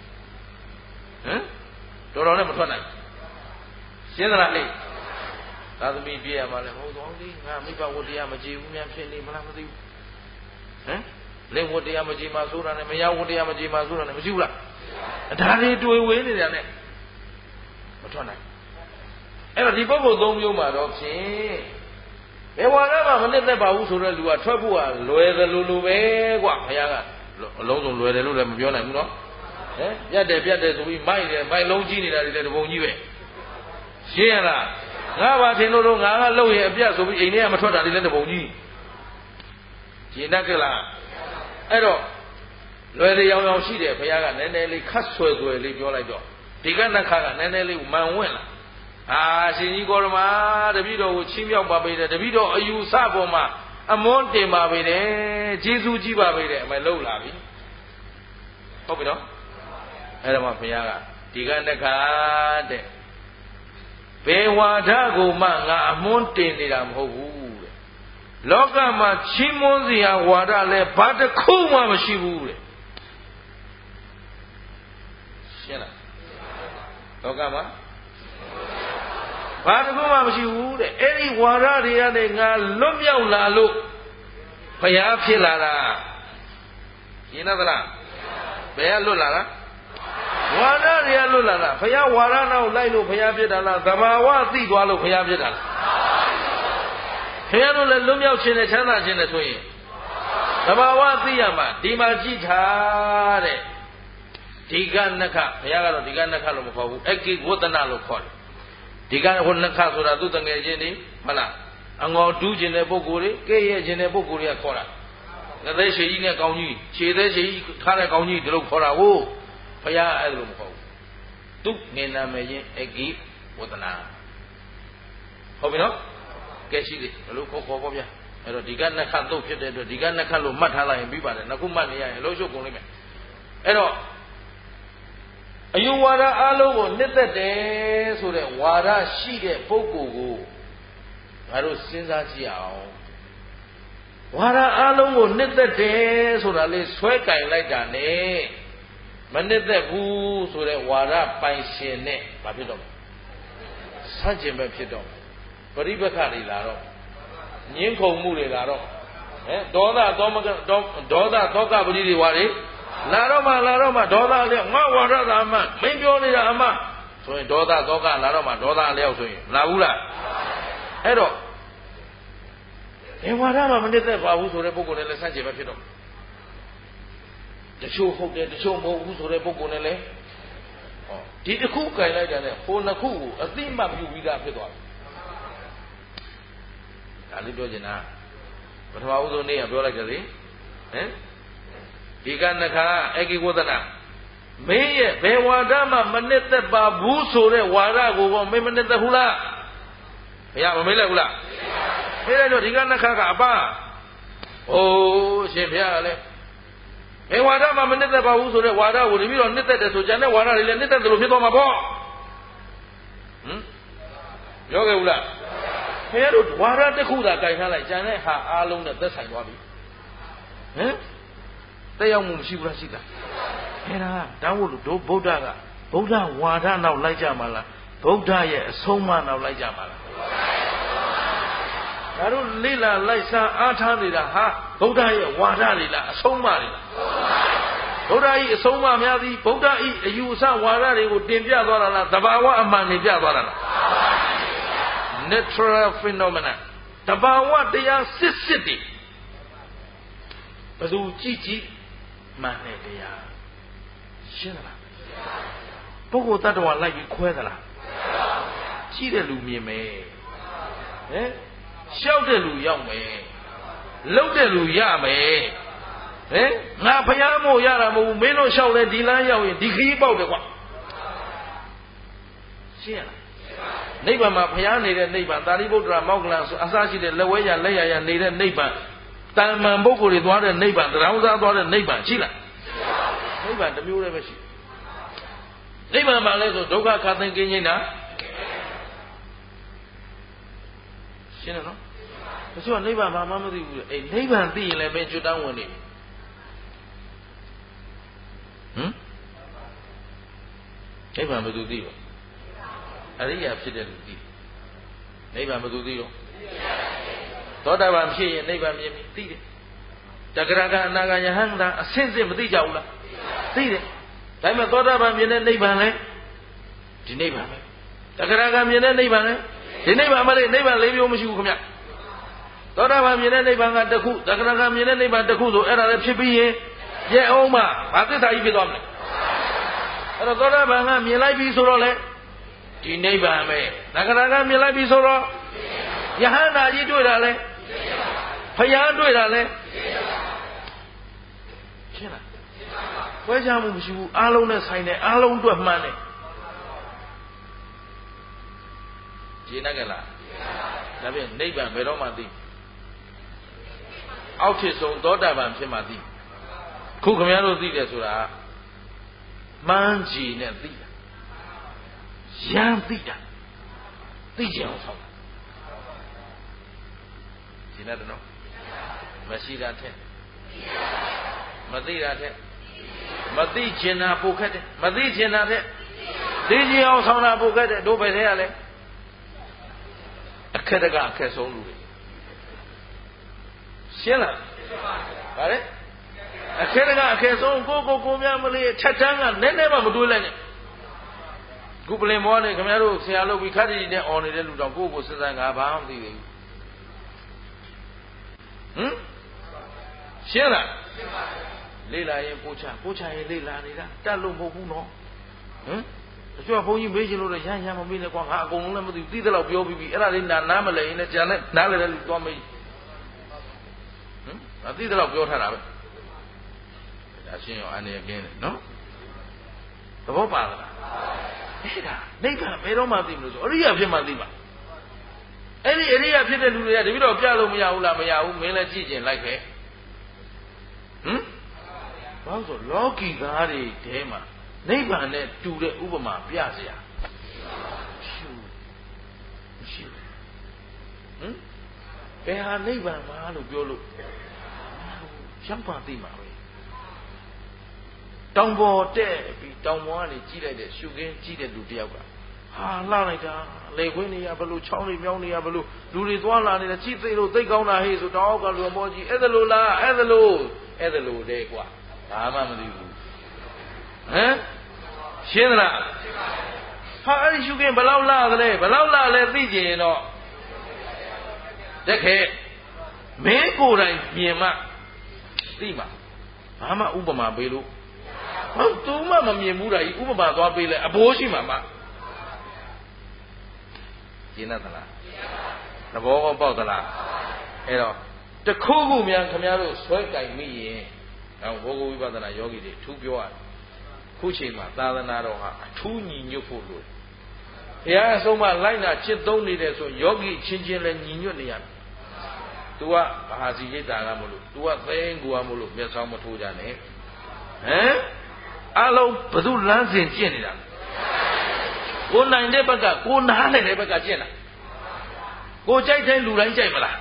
တော်တော်နဲ့မထွက်နိုင်ရှင်းသလားလေသာသမီပြည့်ရမှာလဲဟုတ်တော့လေငါမိဘဝတ္တရားမကြည်ဘူးများဖြစ်နေမလားမသိဘူးလင်ဝတ္တရားမကြည်မှဆိုတာနဲ့မယားဝတ္တရားမကြည်မှဆိုတာနဲ့မရှိဘူးလားဒါတွေတွေ့ဝေးနေတာနဲ့မထွက်နိုင်အဲ့တော့ဒီပုဂ္ဂိုလ်၃မျိုးမှာတော့ဖြင့်ဘယ်ဝါဒမှမနစ်သက်ပါဘူးဆိုတော့လူကထွက်ဖို့ကလွယ်သလိုလိုပဲကွာဘုရားကအလုံးစုံလွယ်တယ်လို့လည်းမပြောနိုင်ဘူးနော်ပြတ်တယ်ဆိုပြီးမိုက်လုံးကြီးနေတာတွေလည်းတပုံကြီးပဲရှင်းရလားငါပါထင်လို့ငါကလှုပ်ရင်အပြတ်ဆိုပြီးအိမ်ထဲကမထွက်တာတွေလည်းတပုံကြီးရှင်းတတ်ကြလားအဲ့တော့လွယ်ရရောင်ရှိတယ်ဘုရားကနည်းနည်းလေးခတ်ဆွဲလေးပြောလိုက်တော့ဒီကနခါကနည်းနည်းလေးမန်ဝင့်လာရှင်ကြီးကောရမတပည့်တော်ကိုချီးမြှောက်ပါပေတယ်တပည့်တော်အယူဆပေါ်မှာအမွန်းတင်ပါပေတယ်ကျေးဇူးကြီးပါပေတယ်အမေလှုပ်လာပြီဟုတ်ပြီနော်အဲ့ဒါမှဘုရားကဒီကနခါတဲ့ဘယ်ဝါဒကိုမှငါအမွန်းတင်နေတာမဟုတ်ဘူးတဲ့လောကမှာချီးမွမ်းစရာဝါဒလည်းဘာတစ်ခုမှမရှိဘူးတဲ့ရှင်းလားလောကမှာဘာတစ်ခုမှမရှိဘူးတဲ့အဲ့ဒီဝါဒတွေကနေငါလွတ်မြောက်လာလို့ဘုရားဖြစ်လာတာရှင်းသလားဘယ်ကလွတ်လာတာဝါဒတွေကလွတ်လာတာဘုရားဝါဒနောက်လိုက်လို့ဘုရားဖြစ်တာလားသဘာဝသိသွားလို့ဘုရားဖြစ်တာလားဘုရားတို့လည်းလွတ်မြောက်ခြင်းနဲ့ချမ်းသာခြင်းနဲ့ဆိုရင်သဘာဝသိရမှာဒီမှာကြည့်ထားတဲ့ဒီကနခဘုရားကတော့ဒီကနခလို့မခေါ်ဘူးအကိဝတ္တနာလို့ခေါ်တယ်ဒီကဝနခဆိုတာသူတငယ်ချင်းတွေဟုတ်လားအငေါ်တူးခြင်းတဲ့ပုဂ္ဂိုလ်တွေကဲ့ရဲ့ခြင်းတဲ့ပုဂ္ဂိုလ်တွေကခေါ်တာငသက်ရှည်ကြီးနဲ့ကောင်းကြီးခြေသေးရှည်ကြီးထားတဲ့ကောင်းကြီးဒီလိုခေါ်တာဟုတ်ဘုရားအဲ့လိုမခေါ်ဘူးသူငင်နာမည်ချင်းအကိဝတ္တနာဟုတ်ပြီနော်ကဲရှိတယ်ဘယ်လိုခေါ်ပေါ့ဗျာအဲ့တော့ဒီကနခသုတ်ဖြစ်တဲ့အတွက်ဒီကနခလို့မှတ်ထားလိုက်ရင်ပြီးပါတယ်နှစ်ခုမှတ်နေရရင်လုံးရှုပ်ကုန်လိမ့်မယ်အဲ့တော့အယူဝါဒအလုံးကိုနှစ်သက်တယ်ဆိုတဲ့ဝါဒရှိတဲ့ပုဂ္ဂိုလ်ကိုငါတို့စဉ်းစားကြည့်အောင်ဝါဒအလုံးကိုနှစ်သက်တယ်ဆိုတာလေးဆွဲကင်လိုက်တာနဲ့မနှစ်သက်ဘူးဆိုတဲ့ဝါဒပိုင်ရှင်နဲ့ဘာဖြစ်တော့ဆန့်ကျင်ဘက်ဖြစ်တော့ပရိပက္ခတွေလာတော့ညှင်းခုန်မှုတွေလာတော့ဒေါသသောမကဒေါသသောကပရိဒီဝါတွေလာတော့မှဒေါသလည်းငါဝါဒသာအမှမင်းပြောနေတာအမှဆိုရင်ဒေါသသောကလာတော့မှဒေါသအလျောက်ဆိုရင်လာဘူးလားအဲ့တော့ဘယ်ဝါဒမှမနစ်သက်ပါဘူးဆိုတဲ့ပုဂ္ဂိုလ်လည်းဆန့်ကျင်ပဲဖြစ်တော့တချို့ဟုတ်တယ်တချို့မဟုတ်ဘူးဆိုတဲ့ပုဂ္ဂိုလ်နဲ့လည်းဒီတစ်ခုကင်လိုက်တာနဲ့ဟိုနှစ်ခုကိုအသိမှတ်ပြုပြီးသားဖြစ်သွားတယ်ဒါလေးပြောချင်တာပထမဦးဆုံးနေ့ကပြောလိုက်ကြလေဒီကနခအကိဝဒနာမင်းရဲ့ဘယ်ဝါဒမှမနစ်သက်ပါဘူးဆိုတဲ့ဝါဒကိုမင်းမနစ်သက်ဘူးလားဘုရားမမေးလိုက်ဘူးလားမေးလိုက်တော့ဒီကနခကအပရှင်ဘုရားလည်းဘယ်ဝါဒမှမနစ်သက်ပါဘူးဆိုတဲ့ဝါဒကိုတပြီးတော့နစ်သက်တယ်ဆိုကြတဲ့ဝါဒတွေလည်းနစ်သက်တယ်လို့ဖြစ်သွားမှာပေါ့ပြောခဲ့ဘူးလားဘုရားတို့ဝါဒတစ်ခုသာကြိုင်ထားလိုက်ကြံတဲ့ဟာအားလုံးနဲ့သက်ဆိုင်သွားပြီတက်ရောက်မှုမရှိဘူးလားရှိတာအဲ့ဒါတောင်းလို့တို့ဗုဒ္ဓကဗုဒ္ဓဝါဒနောက်လိုက်ကြမှာလားဗုဒ္ဓရဲ့အဆုံးအမနောက်လိုက်ကြမှာလားဒါတို့လိလာလိုက်စားအားထားနေတာဟာဗုဒ္ဓရဲ့ဝါဒတွေလားအဆုံးအမတွေလားဗုဒ္ဓ၏အဆုံးအမများသည်ဗုဒ္ဓ၏အယူအဆဝါဒတွေကိုတင်ပြသွားတာလားသဘာဝအမှန်တွေပြသွားတာလား natural phenomena သဘာဝတရားစစ်တွေဘယ်သူကြည့်မှန်တဲ့တရားရှင်းသလားပုဂ္ဂိုလ်တ attva လိုက်ပြီးခွဲသလားကြည့်တဲ့လူမြင်မယ်ရှောက်တဲ့လူရောက်မယ်လှုပ်တဲ့လူရမယ်ငါဖျားမို့ရတာမဟုတ်ဘူးမင်းတို့ရှောက်လဲဒီလမ်းရောက်ရင်ဒီခရီးပေါက်တယ်ကွာရှင်းလားနိဗ္ဗာန်မှာဖျားနေတဲ့နိဗ္ဗာန်သာရိပုတ္တရာမောက္ကလံဆိုအစရှိတဲ့လက်ဝဲရလက်ရနေတဲ့နိဗ္ဗာန်တဏ္ဍာန်ပုဂ္ဂိုလ်တွေသွားတဲ့နိဗ္ဗာန်တရားဥစားသွားတဲ့နိဗ္ဗာန်ရှိလားနိဗ္ဗာန်တစ်မျိုးတည်းပဲရှိနိဗ္ဗာန်မှာလဲဆိုဒုက္ခခါသိင်ကင်းခြင်းတာရှင်းတယ်နော်တချို့ကနိဗ္ဗာန်ဘာမှမသိဘူးလေနိဗ္ဗာန်သိရင်လည်းမင်းကျွတ်တန်းဝင်နေနိဗ္ဗာန်ဘယ်သူသိရောအရိယာဖြစ်တဲ့လူသိနိဗ္ဗာန်ဘယ်သူသိရောသောတာပန်ဖြစ်ရင်နိဗ္ဗာန်မြင်ပြီသိတယ်တဂရကအနာဂယဟံတာအဆင့်ဆင့်မသိကြဘူးလားသိတယ်ဒါပေမဲ့သောတာပန်မြင်တဲ့နိဗ္ဗာန်လဲဒီနိဗ္ဗာန်ပဲတဂရကမြင်တဲ့နိဗ္ဗာန်လဲဒီနိဗ္ဗာန်မလေးနိဗ္ဗာန်၄မျိုးမရှိဘူးခင်ဗျသောတာပန်မြင်တဲ့နိဗ္ဗာန်ကတစ်ခုတဂရကမြင်တဲ့နိဗ္ဗာန်တစ်ခုဆိုအဲ့ဒါလည်းဖြစ်ပြီးရင်ရဲ့အောင်မှဘာသစ္စာကြီးဖြစ်သွားမလဲအဲ့တော့သောတာပန်ကမြင်လိုက်ပြီဆိုတော့လေဒီနိဗ္ဗာန်ပဲတဂရကမြင်လိုက်ပြီဆိုတော့ယဟန္တာကြီးတွေ့တာလဲဖယားတွေ့တာလဲရှင်းလားခွဲခြားမှုမရှိဘူးအားလုံးနဲ့ဆိုင်တယ်အားလုံးအတွက်မှန်တယ်ရှင်းနိုင်ကြလားဒါဖြင့်နိဗ္ဗာန်ဘယ်တော့မှသိအောက်ထစ်ဆုံးသောတာပန်ဖြစ်မှသိခုခင်ဗျားတို့သိတယ်ဆိုတာမှန်းကြည့်နဲ့သိတာရမ်းသိတာသိကြအောင်ဆောင်ရှင်းတယ်နော်မရှိတာထက်မသိတာထက်မသိချင်တာပိုခက်တယ်မသိချင်တာထက်သိချင်အောင်ဆောင်တာပိုခက်တယ်တို့ပဲတဲ့ရလဲအခက်တကအခက်ဆုံးလူတွေရှင်းလားဗါလဲအခက်တကအခက်ဆုံးကိုများမလေးထက်တန်းကနည်းနည်းမှမတွေးလိုက်နဲ့ခုပလင်ဘောနေခင်ဗျားတို့ဆရာလုပ်ပြီးခက်တည်နဲ့အော်နေတဲ့လူတောင်ကိုစဉ်းစားငါဘာမှမသိသေးဘူးရှင်းလားလေ့လာရင်ပို့ချရင်လေ့လာနေတာတတ်လို့မဟုတ်ဘူးနော်တချို့ဘုန်းကြီးမေးချင်လို့ရမ်းမမေးနဲ့ကွာငါအကုန်လုံးလည်းမသိဘူးသိတဲ့လောက်ပြောပြီးပြီအဲ့ဒါလေးနားမလဲရင်လည်းကြာနဲ့နားလဲတဲ့လူသွားမေးငါသိတဲ့လောက်ပြောထားတာပဲဒါရှင်းရောအနေနဲ့ကင်းတယ်နော်သဘောပါလားအဲ့ဒါနိဗ္ဗာန်ဘယ်တော့မှသိမလို့ဆိုအရိယာဖြစ်မှသိမှာအဲ့ဒီအရိယာဖြစ်တဲ့လူတွေကတပိတော့ပြလို့မရဘူးလားမရဘူးမင်းလည်းကြည့်ကျင်လိုက်ခဲ့ဘာလို့ဆိုလောကီသားတွေတဲမှာနိဗ္ဗာန်နဲ့တူတဲ့ဥပမာပြเสียမရှိဘူးဘယ်ဟာနိဗ္ဗာန်မှာလို့ပြောလို့ရောက်ပါသိမှာပဲတောင်ပေါ်တက်ပြီးတောင်ပေါ်ကနေကြီးလိုက်တဲ့ရှုခင်းကြီးတဲ့လူတယောက်ကဟာလှလိုက်တာလေခွင်းနေရဘလို့ချောင်းတွေမြောင်းနေရဘလို့လူတွေသွားလာနေတယ်ကြည့်သိလို့သိကောင်းတာဟေ့ဆိုတောင်အောက်ကလူပေါ်ကြီးအဲ့ဒါလို့လားအဲ့ဒါလို့တဲ့ကွာဘာမှမသိဘူးရှင်းသလားဟာအဲ့ဒီရှုခင်းဘလောက်လှသလဲဘလောက်လှလဲသိကြရင်တော့တက်ခဲ့မင်းကိုယ်တိုင်ပြင်မှသိမှာဘာမှဥပမာပေးလို့ဟုတ်သူမှမမြင်ဘူးတာကြီးဥပမာသွားပေးလဲအဘိုးရှိမှာမှရှင်းသလားသဘောပေါက်သလားအဲ့တော့တခုခုများခင်ဗျားတို့ဆွဲကြိုင်မိရင်ဘောဂဝိပဿနာယောဂီတွေထူးပြောရတယ်ခုချိန်မှာသာသနာတော်ဟာအထူးညီညွတ်ဖို့လိုတယ်ဘုရားအဆုံးမလိုက်နာจิตသုံးနေတယ်ဆိုယောဂီချင်းချင်းလည်းညီညွတ်နေရတယ်သူကဘာစီရိတ်တာကမလို့သူကသိန်းကူကမလို့မျက်စောင်းမထိုးကြနဲ့အလုံးဘသူလမ်းစဉ်ကျင့်နေတာကိုနိုင်တဲ့ဘက်ကကိုနားနေတဲ့ဘက်ကကျင့်တာကိုကြိုက်တဲ့လူတိုင်းကြိုက်မလား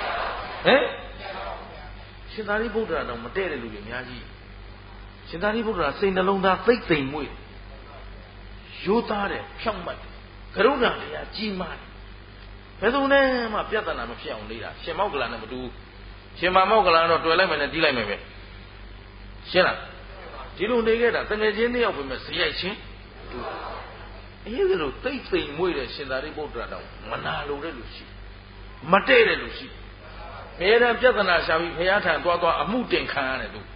ရှင်သာရိပုတ္တရာတော့မတည့်တဲ့လူတွေအများကြီးရှင်သာရိပုတ္တရာစိတ်နှလုံးသားသိမ့်သိမ့်မွေ့ရိုးသားတယ်ဖြောင့်မတ်တယ်ကရုဏာတရားကြီးမားတယ်ဘယ်သူနဲ့မှပြဿနာမဖြစ်အောင်နေတာရှင်မောက္ကလနဲ့မတူရှင်မောက္ကလတော့တွေ့လိုက်မယ်နဲ့တီးလိုက်မယ်ပဲရှင်းလားဒီလိုနေခဲ့တာတကယ်ချင်းတယောက်ပဲမဲ့ဇေယိုက်ချင်းအေးဒါလိုသိမ့်သိမ့်မွေ့တဲ့ရှင်သာရိပုတ္တရာတော့မနာလိုတဲ့လူရှိမတည့်တဲ့လူရှိဘယ်ရန်ပြဿနာရှာပြီးဘုရားထံသွားအမှုတင်ခံရတယ်သူ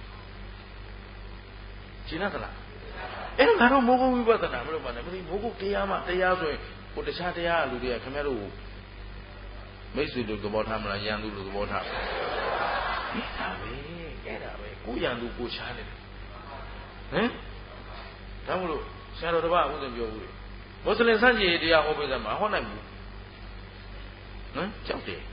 ရှင်းသလားအဲ့တော့ငါတို့မိုးကုတ်ဝိပဿနာမလို့ပါနဲ့မသိမိုးကုတ်တရားမှတရားဆိုရင်ကိုတခြားတရားလူတွေကခင်ဗျားတို့မိတ်ဆွေတို့သဘောထားမလားရန်သူတို့သဘောထားအဲ့ဒါပဲကိုရန်သူကိုရှားနေတယ်ဒါမို့လို့ဆရာတော်တစ်ပါးဥစဉ်ပြောဘူးလေမွတ်စလင်စန့်ကျင်တရားဟောပေးတယ်မှာဟောနိုင်ဘူးကြောက်တယ်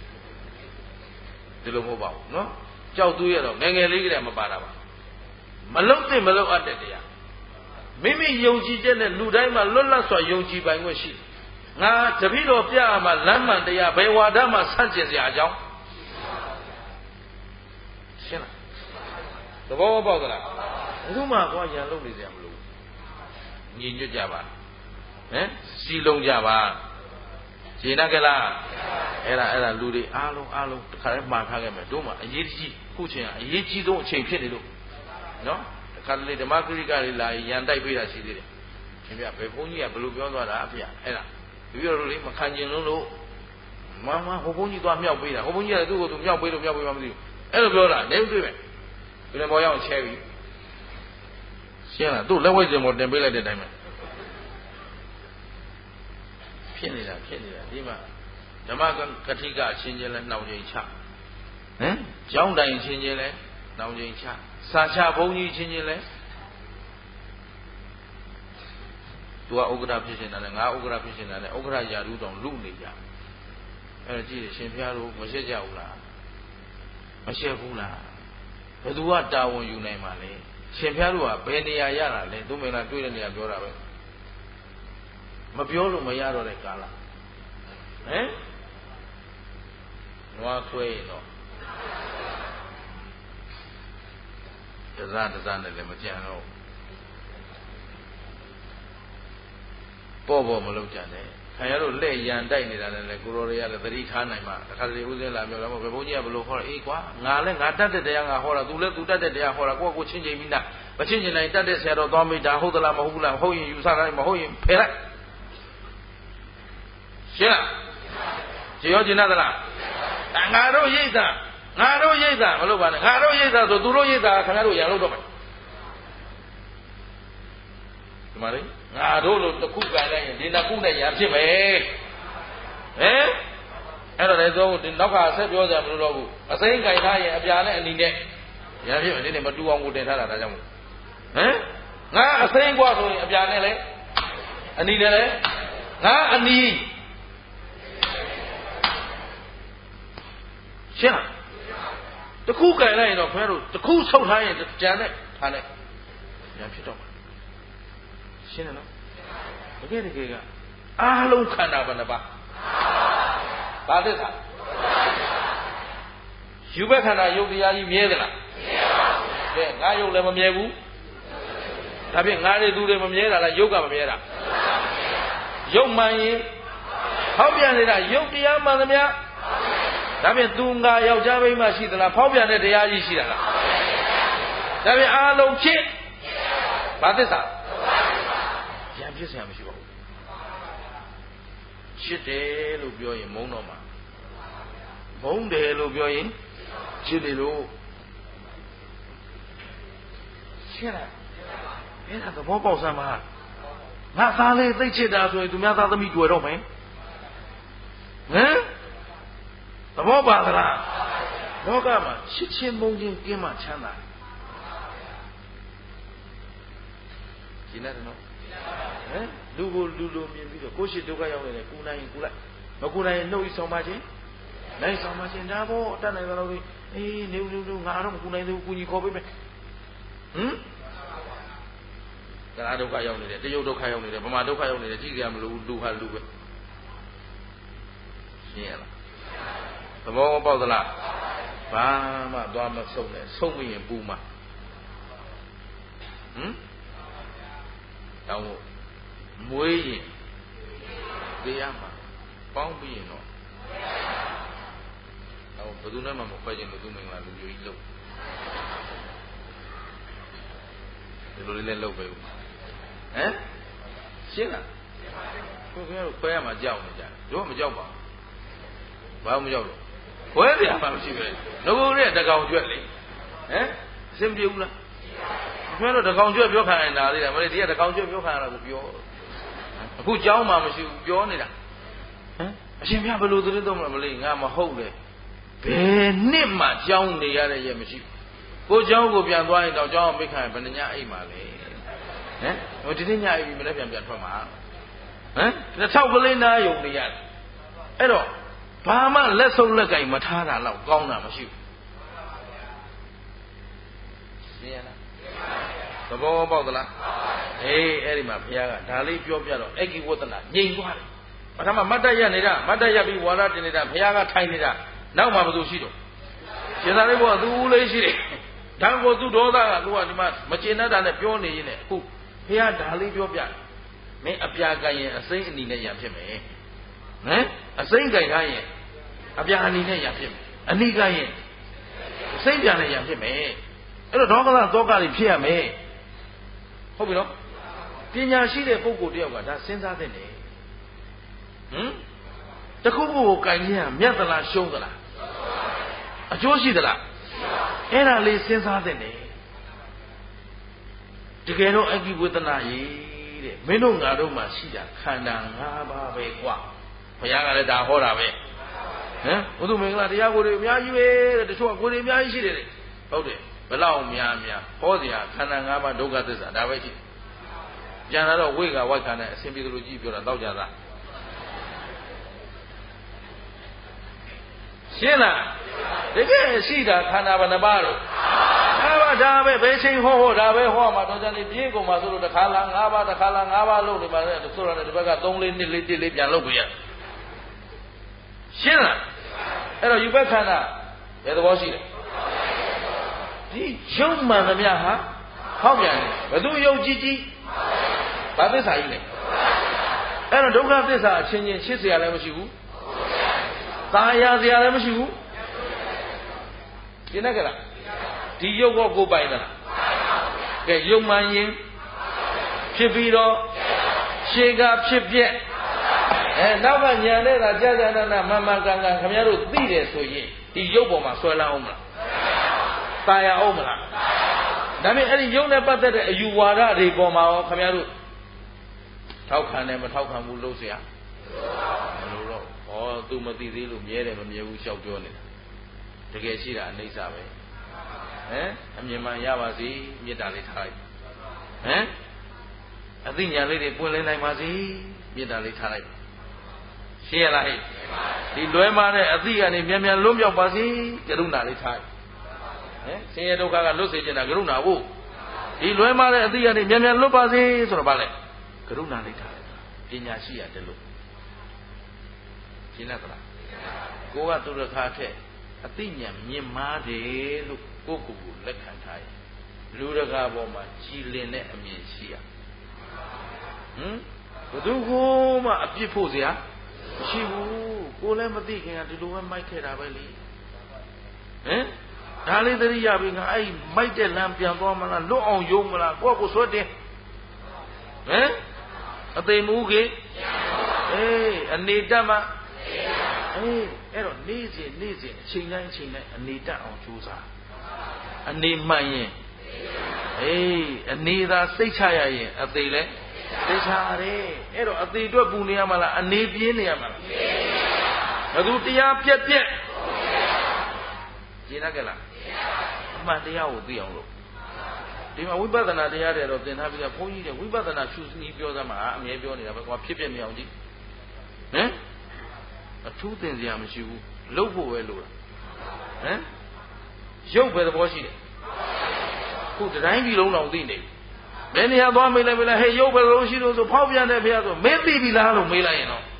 ဒီလိုမဟုတ်ပါဘူးနော်ကြောက်သွေးရတော့ငယ်ငယ်လေးကတည်းကမပါတာပါမလုံတဲ့မလုံအပ်တဲ့တရားမိမိယုံကြည်ချက်နဲ့လူတိုင်းမှာလွတ်လပ်စွာယုံကြည်ပိုင်ခွင့်ရှိတယ်ငါတပည့်တော်ပြရမှာလမ်းမှန်တရားဘယ်ဝါဒမှဆန့်ကျင်စရာအကြောင်းရှင်းလားသဘောပေါက်သလားဘယ်သူမှကွာရန်လုပ်နေစရာမလိုဘူးညီညွတ်ကြပါစီလုံးကြပါရှင်းတယ်ကလားအဲ့ဒါလူတွေအားလုံးတခါတည်းမှားထားခဲ့မယ်တို့မှအရေးကြီးခုချိန်ကအရေးကြီးဆုံးအချိန်ဖြစ်နေလို့နော်တခါတလေဓမ္မဂရိကတွေလာရန်တိုက်ပေးတာရှိသေးတယ်ခင်ဗျဘယ်ဘုန်းကြီးကဘယ်လိုပြောသွားတာအဖေအဲ့ဒါပြီးတော့လေမခံကျင်လို့မဟိုဘုန်းကြီးသွားမြောက်ပေးတာဟိုဘုန်းကြီးကသူ့ကိုသူမြောက်ပေးလို့မြောက်ပေးမှမသိဘူးအဲ့လိုပြောတာနေတွေ့မယ်ဒီလိုပေါ်ရအောင်ချဲပြီးရှင်းလားသူ့လက်ဝဲကျင်ပေါ်တင်ပေးလိုက်တဲ့အတိုင်းပဲဖြစ်နေတာဒီမှာဓမ္မကတိကအချင်းချင်းလဲနှောင်ချိန်ချကျောင်းတိုင်ချင်းချင်းလဲနှောင်ချိန်ချစာချဘုန်းကြီးချင်းချင်းလဲသူကဥက္ကဋ္ဌဖြစ်နေတာနဲ့ငါဥက္ကဋ္ဌဖြစ်နေတာနဲ့ဥက္ကဋ္ဌယာရုတောင်လူနေကြအဲ့ဒါကြည့်တယ်ရှင်ဖျားတို့မရှက်ကြဘူးလားမရှက်ဘူးလားဘယ်သူကတာဝန်ယူနိုင်မှာလဲရှင်ဖျားတို့ကဘယ်နေရာရတာလဲသူမင်းလားတွေ့တဲ့နေရာပြောတာပဲမပြောလို့မရတော့တဲ့ကာလ Noa Quay no Design the Lemajano Bobo Molojane. I don't lay yan dining and the Gloria, the Ritanima, Kali Uzela, Babunia, Blue Equa, Nale, I did the young Hora, do let do that the Hora, what would change me now? But changing like that is Hero Domi, the Hodala Mahula, Hoy, Usara, Mahoy, Pera. Shilla. Georginadala. Naro Yeza. Naro Yeza, Maloban, Naro Yeza, the Duro Yeza, Canaro Yaro. Mari, Naro, the cook guy, the Nakuna Yachime. Eh? And I don't know, said yours, a saying guy, Abiana and Nine. Yahi didn't do one good at Adam. Eh? Now a saying was Abianele, and Nine, now a knee. Shall the cook guy of Peru, the cool so high in the Janet, Hanek. Yampito. Shinano. Again, again. Ah, look, Kanabanaba. Badeta. Hubekana Yogia Miedana. I will never meagu. Having I do them a yoga mera. Young man, how be I Yogia Manamia? David Dunga Yajabi Mashida, Pobia de Yashida. David Arlo Chip. Badeta. Yam Chite Lubio in Monoma. Monde Lubio in Chililo. Shira. Era the Bobo Sama. Natale, they chid out to Mata the meat to a domain. Eh? The Bobadra. Bogama, Chichin Mongin Gima Chana. You never know. Eh? Lugo, Koshi Duga, Kuna in Kula. Makuna know so much. Nice so much in Dabo, Tana, eh, no, Naram, Kuna, Kuni Kobe. The Adoka Yoni, the Yodoka Yoni, the Madoka Yoni, the Giam Luha Lube. Yeah. The more about the lap. Bama, Dama, so me and Buma. Now, Mui, the Yama, Bombi, no. Now, Baduna, Mafajan, the Dooming, and the Low. Eh? Sina. Where am I job? You want me job? Bam job. Where am I? No, the count jewelry. Eh? Simply, you know the count of your kind, I the count of your kind of your. Who job, Mamma, you own it. Eh? I seem to have a little bit I'm a holy. Benima, John, the other Yamishi. Go John will be unwinding or John Bickham and Imale. Eh? What didn't I even let him get from her? Eh? That's how Belina you be at. Edo, Pama, let's all look at Matana, like Gona, Mashi. The ball about the la. Hey, Edima, Piaga, Dali, Piano, Eggy Waterla, Ying Water. But I'm a Matayanida, Matayabi, Walla, Piaga, Tinida, now Mamadushido. She's not able to do lazy. Tango to Doda, Machina than a peony in it. Who? Here, Dali, Jobia. May a Piaga, a saint in the Yapime. Eh? A saint guy, a Piani Yapim, a Niga, Saint Jana Yapime. A dog in Pia May. Hope you know. Pina she the Poco dear, what that sends out the name. The Kubu Kanya, Miatala Shongala. A Joshi de la. Era lay since I the name. Together, I give with the Naye. Menunga Mashida, Kandang, Haba, Wa. Payaga da Horabe. Eh? Udumela, the Yago, Yayu, the show of Goody Yashi. Okay. Below Miamia, Hodia, Kanangaba, Dogatas, and Davati. Janado Wiga, what can I simply do you and Dojada? Siena, they can't see that Hanabanabaro. Hava Dave, Bashing Ho, Dave, Homa, Dojani, Diego, Mazuru, the Kalang, Ava, Lo, the Sura, the Baga, don't live Libya, Lobia. Siena. အဲ့တော့ယူဘက်ခန္ဓာဘယ်သဘောရှိလဲဒီရုပ်မှန်သမျှဟာဖောက်ပြန်တယ်ဘယ်သူရုပ်ကြီးကြီးဘာသစ္စာကြီးလဲအဲ့တော့ဒုက္ခသစ္စာအချင်းချင်းချစ်เสียလည်းမရှိဘူးသာယာเสียလည်းမရှိဘူးရှင်းတယ်ကြလားဒီရုပ်ကကိုယ်ပိုင်လားကဲရုပ်မှန်ရင်ဖြစ်ပြီးတော့ရှေးကဖြစ်ပြက်နောက်ကညာနေတာကြာကြာနာမှန်မှန်ကန်ကန်ခင်ဗျားတို့သိတယ်ဆိုရင်ဒီရုပ်ပေါ်မှာဆွဲလန်းအောင်မလားตายအောင်မလားဒါပေမဲ့အဲ့ဒီရုပ်နဲ့ပတ်သက်တဲ့အယူဝါဒတွေပေါ်မှာရောခင်ဗျားတို့ထောက်ခံတယ်မထောက်ခံဘူးလို့เสียမလို့တော့ဩသူမသိသေးလို့မြဲတယ်မမြဲဘူးရှောက်ပြောနေတာတကယ်ရှိတာအနိစ္စပဲအမြင်မှန်ရပါစေမေတ္တာလေးထားလိုက်အသိဉာဏ်လေးတွေပွင့်လင်းနိုင်ပါစေမေတ္တာလေးထားလိုက်ရှင်းရလားဟဲ့ဒီလွဲမှားတဲ့အသိကနေမြန်မြန်လွတ်မြောက်ပါစေကရုဏာလေးထားဆင်းရဲဒုက္ခကလွတ်စေချင်တာကရုဏာဖို့ဒီလွဲမှားတဲ့အသိကနေမြန်မြန်လွတ်ပါစေဆိုတော့ဗါလဲကရုဏာလေးထားပညာရှိရတယ်လို့ရှင်းလားကိုကသူတစ်ခါထက်အသိဉာဏ်မြင်မားတယ်လို့ကိုယ့်ကိုယ်ကိုလက်ခံထားရင်လူတကာပေါ်မှာကြည်လင်တဲ့အမြင်ရှိရဘယ်သူမှအပြစ်ဖို့စရာမရှိဘူးကိုလည်းမသိခင်ကဒီလိုပဲမိုက်ခဲ့တာပဲလေဒါလေးသတိရပြီငါအဲ့မိုက်တဲ့လမ်းပြန်သွားမလားလွတ်အောင်ယုံမလားကိုယ့်ကိုဆွဲတင်အသိမှုကြီးအနေတတ်မှာအဲ့တော့နေ့စဉ်အချိန်တိုင်းအနေတတ်အောင်ကြိုးစားအနေမှန်ရင်အနေသာစိတ်ချရရင်အသေးလဲသိချရတယ်အဲ့တော့အသေးအတွက်ပူနေရမှာလားအနေပြင်းနေရမှာလားဘယ်သူတရားပြက်ရှင်းရကြလားအမှန်တရားကိုသိအောင်လို့ဒီမှာဝိပဿနာတရားတွေတော့သင်ထားပြီးတော့ဘုန်းကြီးတွေဝိပဿနာရှုစည်းပြောသမှာအမြဲပြောနေတာပဲကွာဖြစ်ပြနေအောင်ကြည့်အထူးသင်စရာမရှိဘူးလှုပ်ဖို့ပဲလိုတာရုပ်ပဲသဘောရှိတယ်ခုတိုင်းပြည်လုံးတော်သိနေဘယ်နေရာသွားမေးလိုက်ဟဲ့ရုပ်ပဲလို့ရှိလို့ဆိုဖောက်ပြန်တယ်ဖေရဆိုမင်းသိပြီလားလို့မေးလိုက်ရင်တော့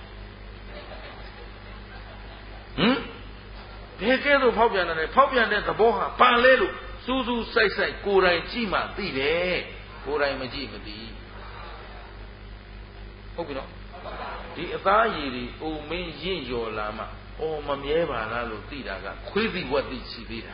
ဘယ်ကဲဆိုဖောက်ပြန်တယ်ဖောက်ပြန်တဲ့သဘောဟာပါလဲလို့စူးစူးစိုက်ကိုယ်တိုင်ကြည့်မှသိတယ်ကိုယ်တိုင်မကြည့်မသိဟုတ်ပြီနော်ဒီအသားရည်တွေအုံမင်းရင့်ရော်လာမှအော်မမြဲပါလားလို့သိတာကခွေးသိဝက်သိရှိသေးတာ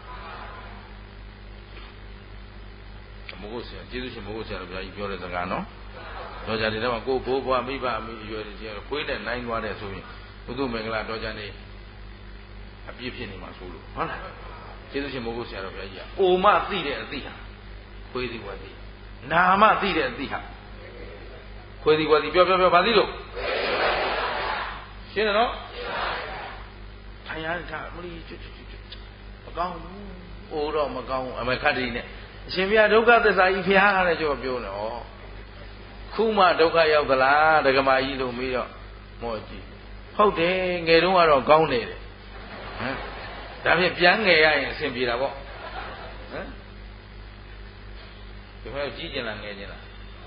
မိုးကိုဆရာကျေးဇူးရှင်မိုးကိုဆရာတို့ဗျာကြီးပြောတဲ့စကားနော်တော်ကြတယ်တော့ကိုဘိုးဘွားမိဘအမိအရွယ်တွေကျခွေးနဲ့နိုင်သွားတယ်ဆိုရင်ဘုသူမင်္ဂလာတော်ကြနေအပြည့်ဖြစ်နေမှာဆိုလို့ဟုတ်လားကျေးဇူးရှင်မိုးကိုဆရာတို့ဗျာကြီးကအိုမသိတဲ့အသိဟာခွေးသိဝက်သိနာမသိတဲ့အသိဟာခွေးသိဝက်သိပြောဘာသိလို့ရှင်းတယ်နော်ထိုင်ရတာမလီကျွတ်မကောင်းဘူးအိုတော့မကောင်းဘူးအမေခတ်တီနဲ့အရှင်ဘုရားဒုက္ခသစ္စာကြီးဘုရားနဲ့ကြောပြောနေဩခုမှဒုက္ခရောက်သလားဒကမာကြီးလို့မေးတော့မောကြည့်ဟုတ်တယ်ငယ်တုန်းကတော့ကောင်းနေတယ်ဒါဖြင့်ပြန်ငယ်ရရင်အဆင်ပြေတာပေါ့ဒီမှာကြီးကျင်လားငယ်ကျင်လား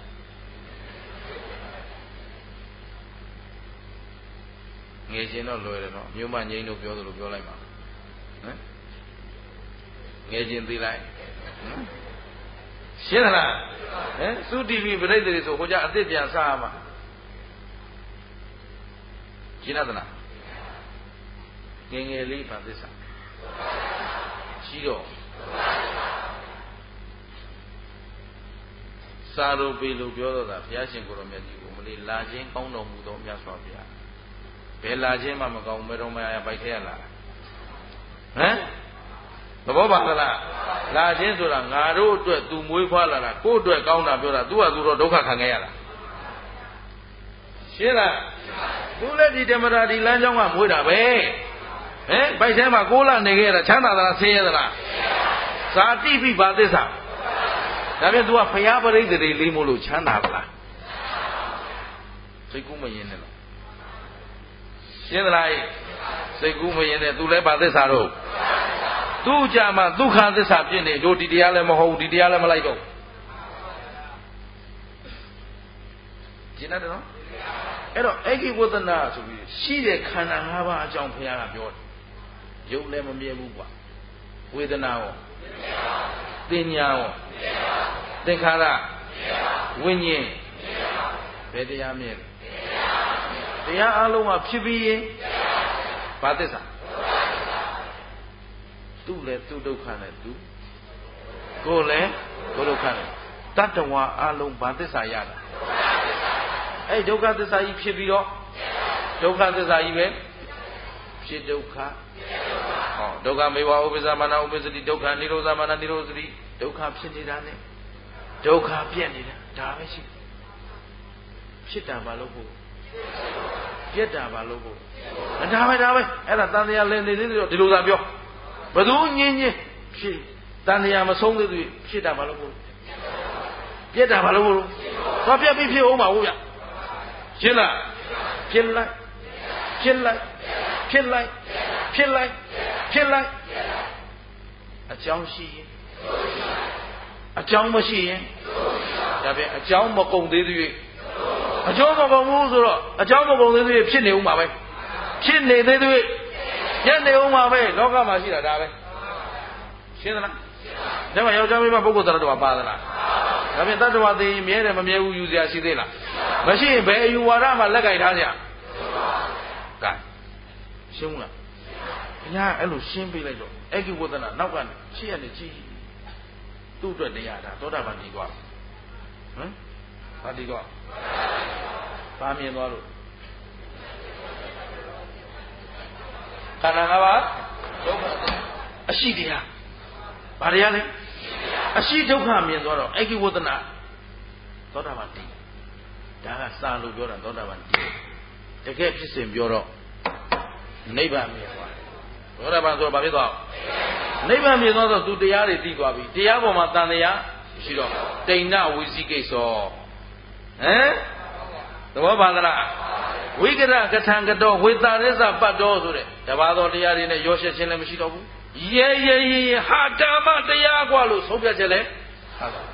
ငယ်ကျင်တော့လွယ်တယ်နော်မြို့မငိမ့်တို့ပြောသလိုပြောလိုက်ပါငယ်ကျင်သေးလိုက်ရှင်းလားသုတိပိပရိသေဆိုဟိုကြအစ်စ်ပြန်စားရမှာရှင်းသလားငယ်ငယ်လေးပါသစ္စာရှိတော့စာရုပ်ပေလို့ပြောတော့တာဘုရားရှင်ကိုယ်တော်မြတ်ကြီးကိုမလေးလာခြင်းကောင်းတော်မူသောမြတ်စွာဘုရားဘယ်လာခြင်းမှမကောင်းဘယ်တော့မှပိုက်ထဲရလာသဘောပါလားလာခြင်းဆိုတာငါတို့အတွက်သူမွေးဖွားလာတာကိုယ့်အတွက်ကောင်းတာပြောတာသူကသူတော့ဒုက္ခခံခဲ့ရတာရှင်းလားသူလည်းဒီဓမ္မတာဒီလမ်းကြောင်းကမွေးတာပဲပိုက်ထဲမှာ6လနေခဲ့ရတာချမ်းသာသလားဆင်းရဲသလားဇာတိပိဘာသစ္စာဒါပြန် तू ကဖျားပရိသေတွေလေးမို့လို့ချမ်းသာသလားစိတ်ကူးမရင်နဲ့လို့ရှင်းသလားစိတ်ကူးမရင်နဲ့ तू လည်းဘာသစ္စာတော့သူ့ကြမှာဒုက္ခသစ္စာဖြစ်နေတို့ဒီတရားလည်းမဟုတ်ဒီတရားလည်းမလိုက်တော့ရှင်းတယ်နော်အဲ့တော့အေကိဝဒနာဆိုပြီးရှိတဲ့ခန္ဓာ၅ပါးအကြောင်းဘုရားကပြောတယ်ရုပ်လည်းမမြဲဘူးကွာဝေဒနာရောသင်ညာရောသင်္ခါရဝိညာဉ်ဘယ်တရားမြဲလဲတရားအလုံးကဖြစ်ပြီးရင်ဘာသစ္စာသူ့လည်းသူ့ဒုက္ခနဲ့သူကိုယ်လည်းကိုယ်ဒုက္ခနဲ့တတ္တဝါအလုံးဘာသစ္စာရတာအဲ့ဒုက္ခသစ္စာကြီးဖြစ်ပြီးတော့ဒုက္ခသစ္စာကြီးပဲဖြစ်ဒုက္ခဟောဒုက္ခမေဝဥပ္ပဇာမနာဥပ္ပစတိဒုက္ခនិရောဓမာနនិရောဓစတိဒုက္ခဖြစ်နေတာနဲ့ဒုက္ခပြည့်နေတာဒါပဲရှိဖြစ်တာဘာလို့ဖို့ပြည့်တာဘာလို့ဖို့ဒါပဲအဲ့ဒါတန်တရားလည်နေသေးတယ်တော့ဒီလိုသာပြောဘသူညင်းဖြစ်တန်တရားမဆုံးသေးသေးဖြစ်တာဘာလို့ဖို့ပြည့်တာဘာလို့ဖို့သွားပြပြီးဖြစ်အောင်ပါဘူးဗျရှင်းလားဖြစ်လိုက်ဖြစ်လိုက်ဖြစ်လိုက်ဖြစ်လိုက်ဖြစ်လိုက်အကြောင်းရှိရင်အကြောင်းမရှိရင်ဒါပြန်အကြောင်းမကုန်သေးသေးအကြောင်းမကုန်ဘူးဆိုတော့အကြောင်းမကုန်သေးသေးဖြစ်နေဦးမှာပဲဖြစ်နေသေးသေးညနေဦးမှာပဲလောကမှာရှိတာဒါပဲရှင်းသလားဒါမှယောက်ျားမိန်းမပုဂ္ဂိုလ်တော်ပါသလားဒါပြန်တတ္တဝါသိရင်မြဲတယ်မမြဲဘူးယူစရာရှိသေးလားမရှိရင်ဘယ်အယူဝါဒမှလက်ကင်ထားကြကဲရှင်းဘူးလားဘုရားအဲ့လိုရှင်းပေးလိုက်တော့အဂိဝဒနာနောက်ကနေရှင်းရနေကြည့်သူ့အတွက်တရားဒါသောတာပန်ဒီကွာဟမ်ဘာဒီကွာဘာမြင်သွားလို့ခန္ဓာ၅ပါးဒုက္ခအရှိတရားဘာတရားလဲအရှိဒုက္ခမြင်သွားတော့အဂိဝဒနာသောတာပန်ဒီဒါကစာလို့ပြောတာသောတာပန်ဒီတကယ်ဖြစ်စဉ်ပြောတော့နိဗ္ဗာန်မြင်သွားသောတာပန်ဆိုတော့ဘာဖြစ်သွားနိဗ္ဗာန်မြင်သွားတော့သူတရားတွေသိသွားပြီတရားပေါ်မှာတန်တရားရှိတော့တိဏ္ဏဝိသိကိစ္စဟမ်သဘောပါသလားဝိကရကထံကတော်ဝေတာရစ္ဆပတ်တော်ဆိုတဲ့တပါးတော်တရားတွေနဲ့ရောရှက်ခြင်းလည်းမရှိတော့ဘူးရဲဟာတာမတရားกว่าလို့ဆုံးဖြတ်ချက်လည်းဟာတာ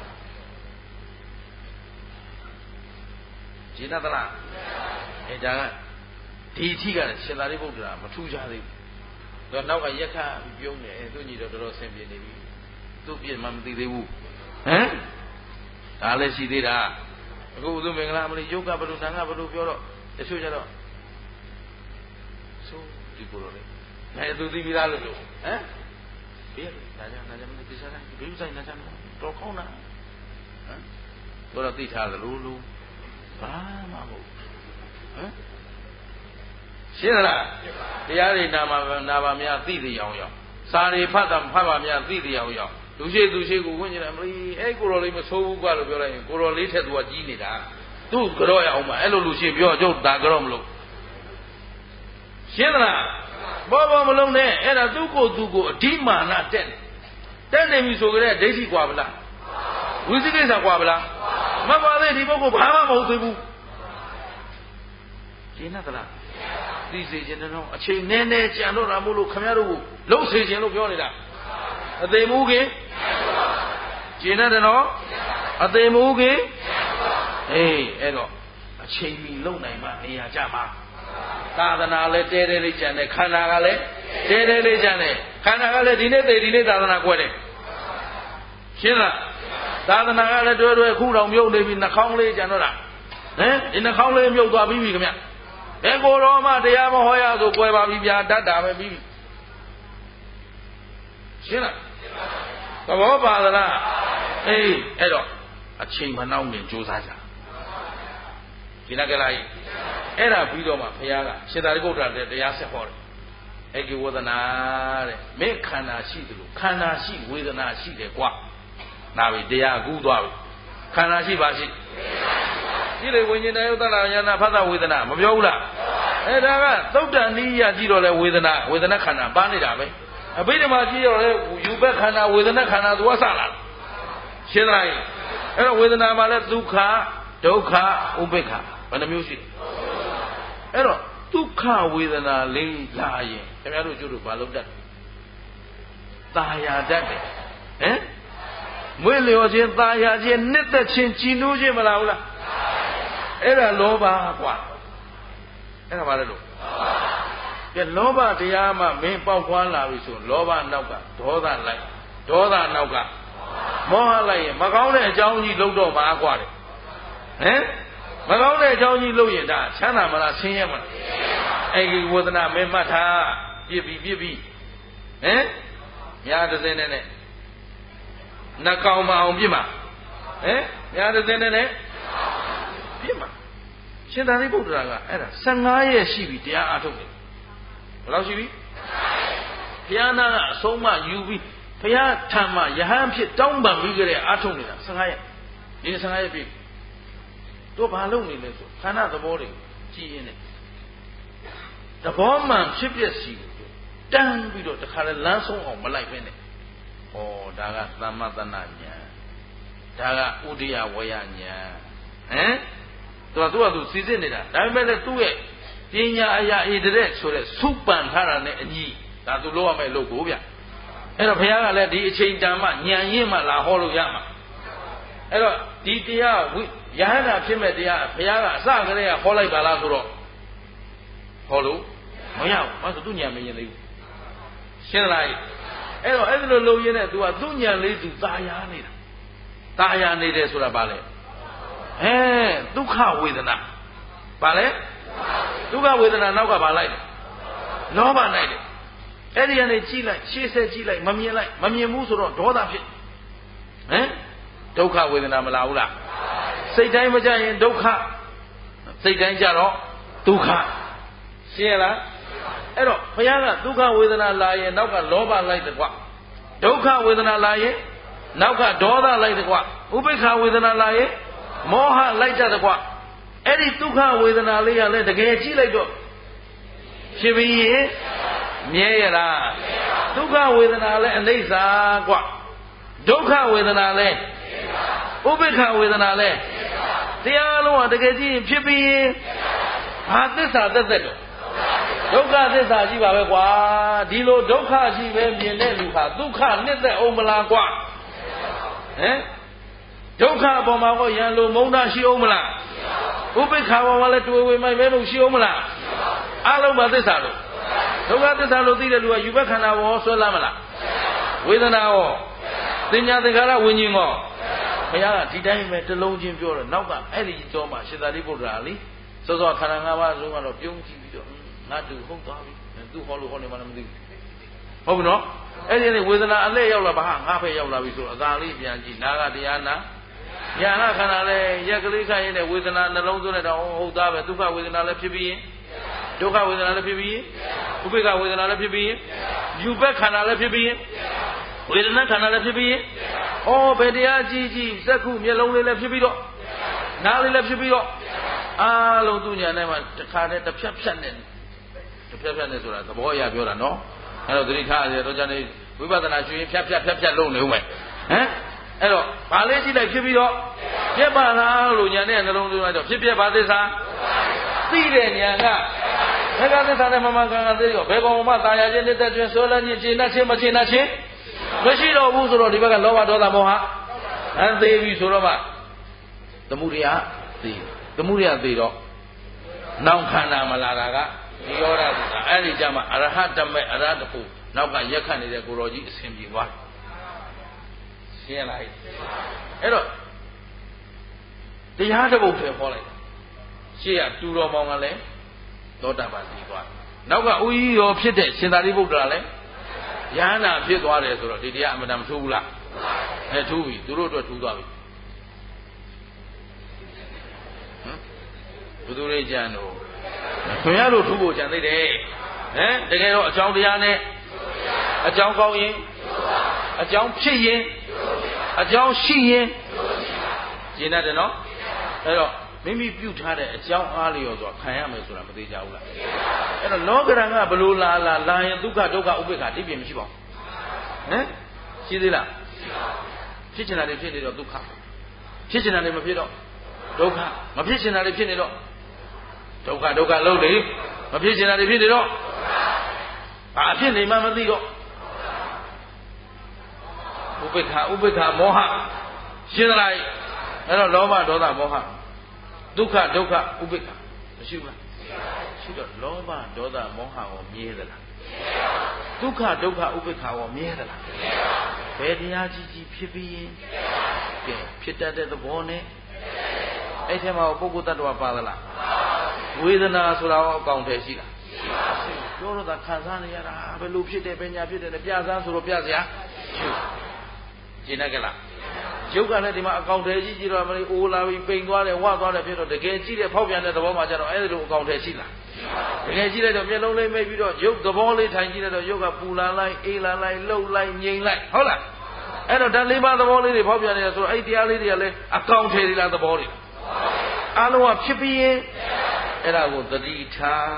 ရှင်းသလားအဲဒါကဒီအထိကရှင်သာရိပုတ္တရာမထူးခြားသေးဘူးသူကနောက်ကရက်ခပြုံးနေသူညီတော်တော်ဆင်ပြေနေပြီသူ့ပြည့်မှမသိသေးဘူးဟမ်ဒါလည်းရှိသေးတာအခုဥဒုမင်္ဂလာမလို့ယုတ်ကဘလို့နာငါဘလို့ပြောတော့တချို့ကြတော့ဆိုဒီကိုယ်တော်လေနိုင်သူသိပြီးသားလို့ဟမ်ဘေးဒါကြမလို့သိစားတယ်ဘေးဆိုင်နာကြမလို့တော့ကောင်းတာဟမ်တော့သိထားသလိုလိုဘာမှမဟုတ်ဟမ်ရှင်းလားတရားတွေနာပါများသိသိအောင်ရောက်စာတွေဖတ်ပါများသိသိအောင်ရောက်လူရှိကိုဝင်ကြတယ်မလေးအဲ့ကိုတော်လေးမဆိုးဘူးကွာလို့ပြောလိုက်ရင်ကိုတော်လေးထက်သူကကြီးနေတာသူ့ကြောရအောင်ပါအဲ့လိုလူရှိပြောကျုပ်ဒါကြောမလို့ရှင်းလားဘောမလုံးနဲ့အဲ့ဒါသူ့ကိုအဓိမာနတက်နေပြီဆိုကြတဲ့ဒိဋ္ဌိကွာဗလားဝိသိကိစ္စကွာဗလားမပါသေးဒီပုဂ္ဂိုလ်ဘာမှမဟုတ်သေးဘူးရှင်းသလားသိစေခြင်းတော့အချိန်နည်းနည်းကြံတော့တာမို့လို့ခင်ဗျားတို့ကိုလှုပ်စေခြင်းလို့ပြောနေတာအသေးမူခင်ကျင်တယ်နော်အသေးမူခင်အေးအဲ့တော့အချိန်မီလုံနိုင်မှနေရာကြမှာသာသနာလည်းတဲလေးကြံတယ်ခန္ဓာကလည်းတဲလေးကြံတယ်ခန္ဓာကလည်းဒီနေ့သေဒီနေ့သာသနာကွက်တယ်ရှင်းလားသာသနာကလည်းတွဲခုတောင်မြုပ်နေပြီနှာခေါင်းလေးကြံတော့တာဟမ်ဒီနှာခေါင်းလေးမြုပ်သွားပြီခင်ဗျဘယ်ကိုယ်တော်မှတရားမဟောရဆိုကွယ်ပါပြီဗျာတတ်တာပဲပြီးပြီရှင်းလားသဘောပါသလားအေးအဲ့တော့အချိန်မနှောင်းရင်ကြိုးစားကြဒီနကလာကြီးအဲ့ဒါပြီးတော့မှဘုရားကရှင်သာရိပုတ္တရာတဲ့တရားဆက်ဟောတယ်အဂိဝဒနာတဲ့မင်းခန္ဓာရှိတယ်လို့ခန္ဓာရှိဝေဒနာရှိတယ်ကွာနာပြီတရားကူးသွားပြီခန္ဓာရှိပါရှိဒီလေဝိညာဉ်တရားသလာယနာဖသဝေဒနာမပြောဘူးလားအဲ့ဒါကသုတ်တန်နိယကြည့်တော့လေဝေဒနာခန္ဓာပါနေတာပဲအဘိဓမ္မာကြည့်တော့လေယူဘက်ခန္ဓာဝေဒနာခန္ဓာသူကစလာရှင်းလားအဲ့တော့ဝေဒနာမှာလဲဒုက္ခဒုက္ခဥပေက္ခဘယ်နှမျိုးရှိလဲအဲ့တော့ဒုက္ခဝေဒနာလေးလာရင်ခင်ဗျားတို့ကျတို့ဘာလုပ်တတ်ตาယာတတ်တယ်ဟမ်မွေးလျော်ခြင်းตาယာခြင်းနှစ်သက်ခြင်းကြည်နူးခြင်းမလားဘူးလားအဲ့ဒါလောဘကွာအဲ့ဒါဘာလဲလို့ကဲလောဘတရားမှမင်းပေါက်ခွာလာပြီဆိုလောဘနောက်ကဒေါသလိုက်ဒေါသနောက်ကမောဟလိုက်ရင်မကောင်းတဲ့အကြောင်းကြီးလုံးတော့မှာကွာတယ်ဟမ်မကောင်းတဲ့အကြောင်းကြီးလုံးရင်ဒါချမ်းသာမလားဆင်းရဲမလားအဲ့ဒီဝေဒနာမင်းမှတ်ထားပြစ်ပြီးဟမ်ညာတစ်စင်းနဲ့နှကောင်မအောင်ပြစ်မှာဟမ်ညာတစ်စင်းနဲ့ပြစ်မှာရှင်သာရိပုတ္တရာကအဲ့ဒါ15ရက်ရှိပြီတရားအားထုတ်တယ်ဘယ်လောက်ရှိပြီဘုရားနာကအဆုံးမယူပြီးဘုရားထံမှာယဟန်ဖြစ်တောင်းပန်ပြီးကြတဲ့အားထုတ်နေတာ15ရက်ဒီ15ရက်ပြီတို့ဘာလုပ်နေလဲဆိုခန္ဓာသဘောတွေကြည်ရင်သဘောမှန်ဖြစ်ပျက်စီကိုတန်းပြီးတော့တခါလဲလမ်းဆုံးအောင်မလိုက်ပဲနဲ့ဩဒါကသမ္မတနာညာဒါကဥဒိယဝယညာဟမ်သူစီစစ်နေတာဒါပေမဲ့လည်းသူ့ရဲ့ပညာအရာဣတရက်ဆိုတဲ့စုပန်ထားတာနဲ့အညီဒါသူလုပ်ရမယ့်လုပ်ကိုဗျအဲ့တော့ဘုရားကလည်းဒီအချိန်တန်မှညံရင်မှလာဟောလို့ရမှာအဲ့တော့ဒီတရားယဟန္တာဖြစ်မဲ့တရားဘုရားကအစကတည်းကဟောလိုက်ပါလားဆိုတော့ဟောလို့မရဘူးဘာလို့သူညံမရင်သေးဘူးရှင်းလားအဲ့တော့အဲ့ဒီလိုလုပ်ရင်းနဲ့ तू ကသူ့ညံလေးသူตาယာနေတာตาယာနေတယ်ဆိုတာဘာလဲဒုက္ခဝေဒနာဘာလဲဒုက္ခဝေဒနာနောက်ကဘာလိုက်လဲလောဘလိုက်တယ်အဲ့ဒီကနေကြည့်လိုက်ရှေ့ဆက်ကြည့်လိုက်မမြင်ဘူးဆိုတော့ဒေါသဖြစ်ဒုက္ခဝေဒနာမလာဘူးလားစိတ်တိုင်းမကြရင်ဒုက္ခစိတ်တိုင်းကြတော့ဒုက္ခရှင်းလားအဲ့တော့ဘုရားကဒုက္ခဝေဒနာလာရင်နောက်ကလောဘလိုက်တယ်ကွဒုက္ခဝေဒနာလာရင်နောက်ကဒေါသလိုက်တယ်ကွဥပိ္ပခဝေဒနာလာရင်မောဟလိုက်တတ်တယ်ကွအဲ့ဒီဒုက္ခဝေဒနာလေးကလည်းတကယ်ကြည့်လိုက်တော့ဖြစ်ပြီးရင်မြဲရလားဒုက္ခဝေဒနာလည်းအနိစ္စကွဒုက္ခဝေဒနာလည်းဥပိ္ပခဝေဒနာလည်းတရားလုံးကတကယ်ကြည့်ရင်ဖြစ်ပြီးရင်ဘာသစ္စာသက်တော့ဒုက္ခသစ္စာရှိပါပဲကွာဒီလိုဒုက္ခရှိပဲမြင်တဲ့လူဟာဒုက္ခနှစ်သက်အောင်မလားကွာဒုက္ခအပေါ်မှာကိုရန်လိုမုန်းတာရှိအောင်မလားဥပိ္ပခာပေါ်မှာလည်းတွေ့ဝေမိုက်ပဲလို့ရှိအောင်မလားအလုံးပါသစ္စာလို့ဒုက္ခသစ္စာလို့သိတဲ့လူကယူဘက်ခန္ဓာဘောဆွဲလာမလားဝေဒနာရောသင်ညာသင်္ခါရဝิญဉ်ရောဘုရားကဒီတိုင်းပဲတစ်လုံးချင်းပြောတယ်နောက်ကအဲ့ဒီကြောမှာရှင်သာရိပုတ္တရာလေစောစောခန္ဓာ၅ပါးလုံးကတော့ပြုံးကြည့်ပြီးတော့ငါတူဟုတ်သွားပြီသူဟောလို့ဟောနေမှလည်းမသိဘူးဟုတ်ပြီနော်အဲ့ဒီဝေဒနာအလဲရောက်လာပါဟာငါဖက်ရောက်လာပြီဆိုအသာလေးပြန်ကြည့်နာကတရားနာညာခန္ဓာလဲရက်ကလေးခိုင်းရင်ဝေဒနာနှလုံးသွင်းတဲ့ဟုတ်သားပဲဒုက္ခဝေဒနာလည်းဖြစ်ပြီးရင်ဒုက္ခဝေဒနာလည်းဖြစ်ပြီးရင်ဥပိ္ပခဝေဒနာလည်းဖြစ်ပြီးရင်ယူဘက်ခန္ဓာလည်းဖြစ်ပြီးရင်ဝေဒနာခန္ဓာလည်းဖြစ်ပြီးရင်ဘယ်တရားကြည့်စက္ခုမျက်လုံးလေးလည်းဖြစ်ပြီးတော့နားလေးလည်းဖြစ်ပြီးတော့အားလုံးသူညာနဲ့မှတစ်ခါတည်းတစ်ဖြတ်ဖြတ်နဲ့ဆိုတာသဘောအရပြောတာနော်အဲ့တော့သတိထားရတော့ကြနေဝိပဿနာရှင်ဖြတ်လုံးနေဦးမယ်အဲ့တော့ဘာလေးကြည့်လိုက်ဖြစ်ပြီးတော့ပြက်ပါလားလို့ညာနဲ့နှလုံးသွင်းလိုက်တော့ဖြစ်ပြပါသစ္စာသိတဲ့ညာကဘယ်ကသစ္စာနဲ့မမှန်ကန်သိတော့ဘယ်ကောင်မှတာယာခြင်းနဲ့တက်ခြင်းဆွဲလန်းခြင်းခြေနှက်ခြင်းမခြေနှက်ခြင်းမရှိတော့ဘူးဆိုတော့ဒီဘက်ကလောဘဒေါသမောဟသေးပြီဆိုတော့မှသမုဒယသေတော့နောက်ခန္ဓာမလာတာကဒီရောဓဆိုတာအဲ့ဒီကြမှာအရဟတမေအရဟတဖို့နောက်ကရက်ခတ်နေတဲ့ကိုတော်ကြီးအစဉ်ပြေသွားရှင်းလားအဲ့တော့တရားတစ်ပုဒ်ထဲဟောလိုက်ရှေ့ကတူတော်မောင်ကလည်းသောတာပန်ပြီးသွားနောက်ကဥကြီးရောဖြစ်တဲ့ရှင်သာရိပုတ္တရာလည်းယဟန္တာဖြစ်သွားတယ်ဆိုတော့ဒီတရားအမှန်တမ်းမထူးဘူးလားထူးပြီသူတို့အတွက်ထူးသွားပြီဘုသူလေးကြံတော့ဘုရားတို့ထူးဖို့ကြံသေးတယ်တကယ်တော့အကြောင်းတရားနဲ့အကြောင်းကောင်းရင်အကြောင်းဖြစ်ရင်အကြောင်းရှိရင်ကျင်တတ်တယ်နော်အဲ့တော့မိမိပြုထားတဲ့အကြောင်းအားလျော်စွာခံရမယ်ဆိုတာမသေးကြဘူးလားအဲ့တော့လောကရန်ကဘလို့လာရင်ဒုက္ခဒုက္ခဥပိ္ပခတိပြင်းမရှိပါဘူးရှိသေးလားဖြစ်ချင်တာတွေဖြစ်နေတော့ဒုက္ခဖြစ်ချင်တာတွေမဖြစ်တော့ဒုက္ခမဖြစ်ချင်တာတွေဖြစ်နေတော့ဒုက္ခလုံးလေမဖြစ်ချင်တာတွေဖြစ်နေတော့ဘာဖြစ်နေမှမသိတော့ဥပိ္ပခမောဟရှင်းလိုက်အဲ့တော့လောဘဒေါသမောဟဒုက္ခဥပိ္ပခမရှိဘူးလားရှိတော့လောဘဒေါသမောဟကိုမြဲသလားဒုက္ခဒုက္ခဥပိ္ပခာကိုမြဲသလားဘယ်တရားကြီးကြီးဖြစ်ပြီးရင်ကဲဖြစ်တတ်တဲ့သဘောနဲ့အဲ့ထဲမှာပုဂ္ဂိုလ်တ attva ပါသလားဝေဒနာဆိုတာရောအကောင်ထဲရှိလားပြောတော့သာခံစားနေရတာဘယ်လိုဖြစ်တယ်ပညာဖြစ်တယ်လဲပြစားဆိုတော့ပြစရာရှင်းတယ်ကလားရုပ်ကလည်းဒီမှာအကောင်ထဲကြီးကြည့်တော့မလေးအိုးလာပြီးပိန်သွားတယ်ဝသွားတယ်ဖြစ်တော့တကယ်ကြည့်တဲ့ဖောက်ပြန်တဲ့သဘောမှာကျတော့အဲ့ဒီလိုအကောင်ထဲရှိလားတကယ်ကြည့်လိုက်တော့မျက်လုံးလေးမိတ်ပြီးတော့ရုပ်သဘောလေးထိုင်ကြည့်လိုက်တော့ရုပ်ကပူလာလိုက်အေးလာလိုက်လှုပ်လိုက်ငြိမ်လိုက်ဟုတ်လားအဲ့တော့ဓာတ်လေးပါးသဘောလေးတွေဖောက်ပြန်နေတယ်ဆိုတော့အဲ့တရားလေးတွေကလည်းအကောင်ထဲတွေလားသဘောတွေအလုံးကဖြစ်ပြီးရင်အဲ့ဒါကိုသတိထား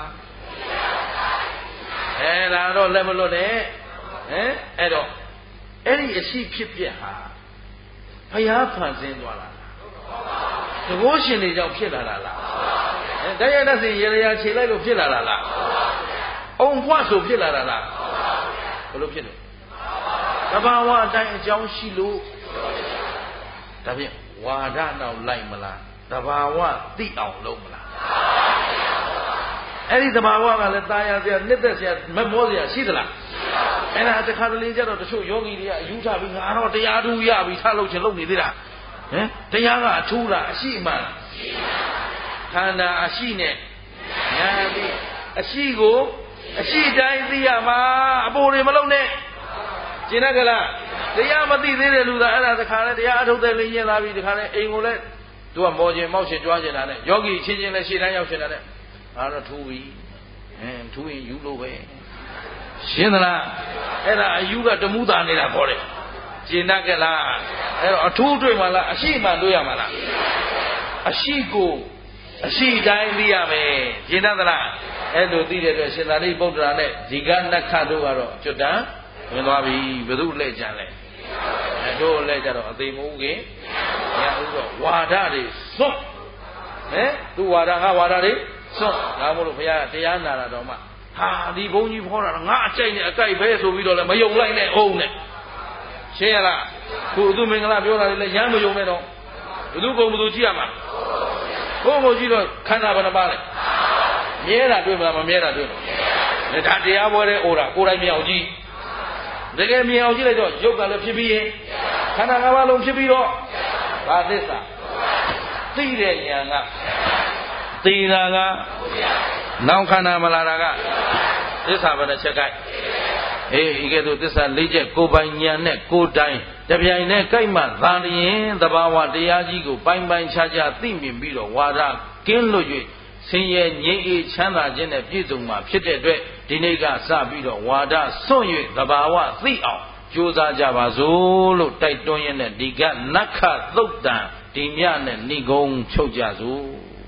အဲ့ဒါတော့လက်မလွတ်နဲ့အဲ့တော့အဲ့ဒီအရှိဖြစ်ပြဟာဘုရားဖန်ဆင်းသွားတာသဘောရှင်တွေကြောင့်ဖြစ်လာတာလားတရားနဲ့စီရေရာခြေလိုက်လို့ဖြစ်လာတာလားအုံဖွားဆိုဖြစ်လာတာလားဘယ်လိုဖြစ်လို့သဘာဝအတိုင်းအကြောင်းရှိလို့ဒါဖြင့်ဝါဒနောက်လိုက်မလားသဘာဝသိအောင်လုပ်မလားအဲ့ဒီသဘာဝကလည်းตายရစရာနှစ်သက်စရာမမောစရာရှိသလားအဲ့ဒါတခါတလေကျတော့တချို့ယောဂီတွေကအယူထပြီးငါတော့တရားထူးရပြီထားလို့ချင်လုပ်နေသေးတာတရားကအထူးလားအရှိမှန်ခန္ဓာအရှိနဲ့ညာပြီးအရှိကိုအရှိတိုင်းသိရမှာအပေါ်တွေမလုံးနဲ့ကျင်တတ်ကြလားတရားမသိသေးတဲ့လူသားအဲ့ဒါတခါလဲတရားအထုတ်တဲ့လင်းရင်လာပြီးတခါလဲအိမ်ကိုလဲသူကမောခြင်းမောက်ရှင်ကြွားခြင်းတာနဲ့ယောဂီချင်းချင်းလဲရှေ့တန်းရောက်ခြင်းတာနဲ့ငါတော့ထူးပြီထူးရင်ယူလို့ပဲရှင်းသလားအဲ့ဒါအယူကတမှုတာနေတာခေါ်တယ်ကျင်တတ်ကြလားအဲ့တော့အထူးတွေ့မှလားအရှိမှတွေ့ရမှာလားအရှိကိုအရှိတိုင်းသိရမယ်ကျင်တတ်သလားအဲ့လိုသိတဲ့အတွက်ရှင်သာရိပုတ္တရာနဲ့ဇိကနက္ခတို့ကတော့ကျွတ်တန်းဝင်သွားပြီဘယ်သူလဲကြံလဲအဲ့တို့လဲကြတော့အသိမဟုတ်ခင်ညဥတော့ဝါဒတွေစွန့်သူဝါဒငါဝါဒတွေစွန့်ဒါမို့လို့ဘုရားတရားနာတာတော့မှဟာဒီဘုန်းကြီးဖောတာငါအကြိုက်နဲ့အကြိုက်ပဲဆိုပြီးတော့လည်းမယုံလိုက်နဲ့အောင်နဲ့ရှင်းရလားခုသူမင်္ဂလာပြောတာလည်းရမ်းမယုံနဲ့တော့ဘယ်သူပုံဘယ်သူကြည့်ရမှာဘုံဘုံကြည့်တော့ခန္ဓာဘယ်နှပါလဲမြဲတာတွေ့မလားမမြဲတာတွေ့မလားဒါတရားပွဲတဲ့ဩတာကိုယ်တိုင်မြင်အောင်ကြည့်တကယ်မြင်အောင်ကြည့်လိုက်တော့ရုပ်ကလည်းဖြစ်ပြီးရင်ခန္ဓာ၅ပါးလုံးဖြစ်ပြီးတော့ဘာသစ္စာသိတဲ့ဉာဏ်ကသိတာကနောက်ခန္ဓာမလာတာကသစ္စာဘယ်နှချက်ကဲဒီကဲ့သို့သစ္စာ၄ချက်ကိုယ်ပိုင်ဉာဏ်နဲ့ကိုယ်တိုင်တပြိုင်တည်းကြိုက်မှသာလျင်သဘာဝတရားကြီးကိုပိုင်းပိုင်းခြားခြားသိမြင်ပြီးတော့ဝါဒကင်းလွတ်၍ဆင်းရဲငြိမ်းအေးချမ်းသာခြင်းနဲ့ပြည့်စုံမှာဖြစ်တဲ့အတွက်ဒီနေ့ကစပြီးတော့ဝါဒစွန့်၍သဘာဝသိအောင်ကြိုးစားကြပါစို့လို့တိုက်တွန်းရင်းနဲ့ဒီကနက္ခသုတ်တံဒီမြနဲ့ဏိဂုံချုပ်ကြစို့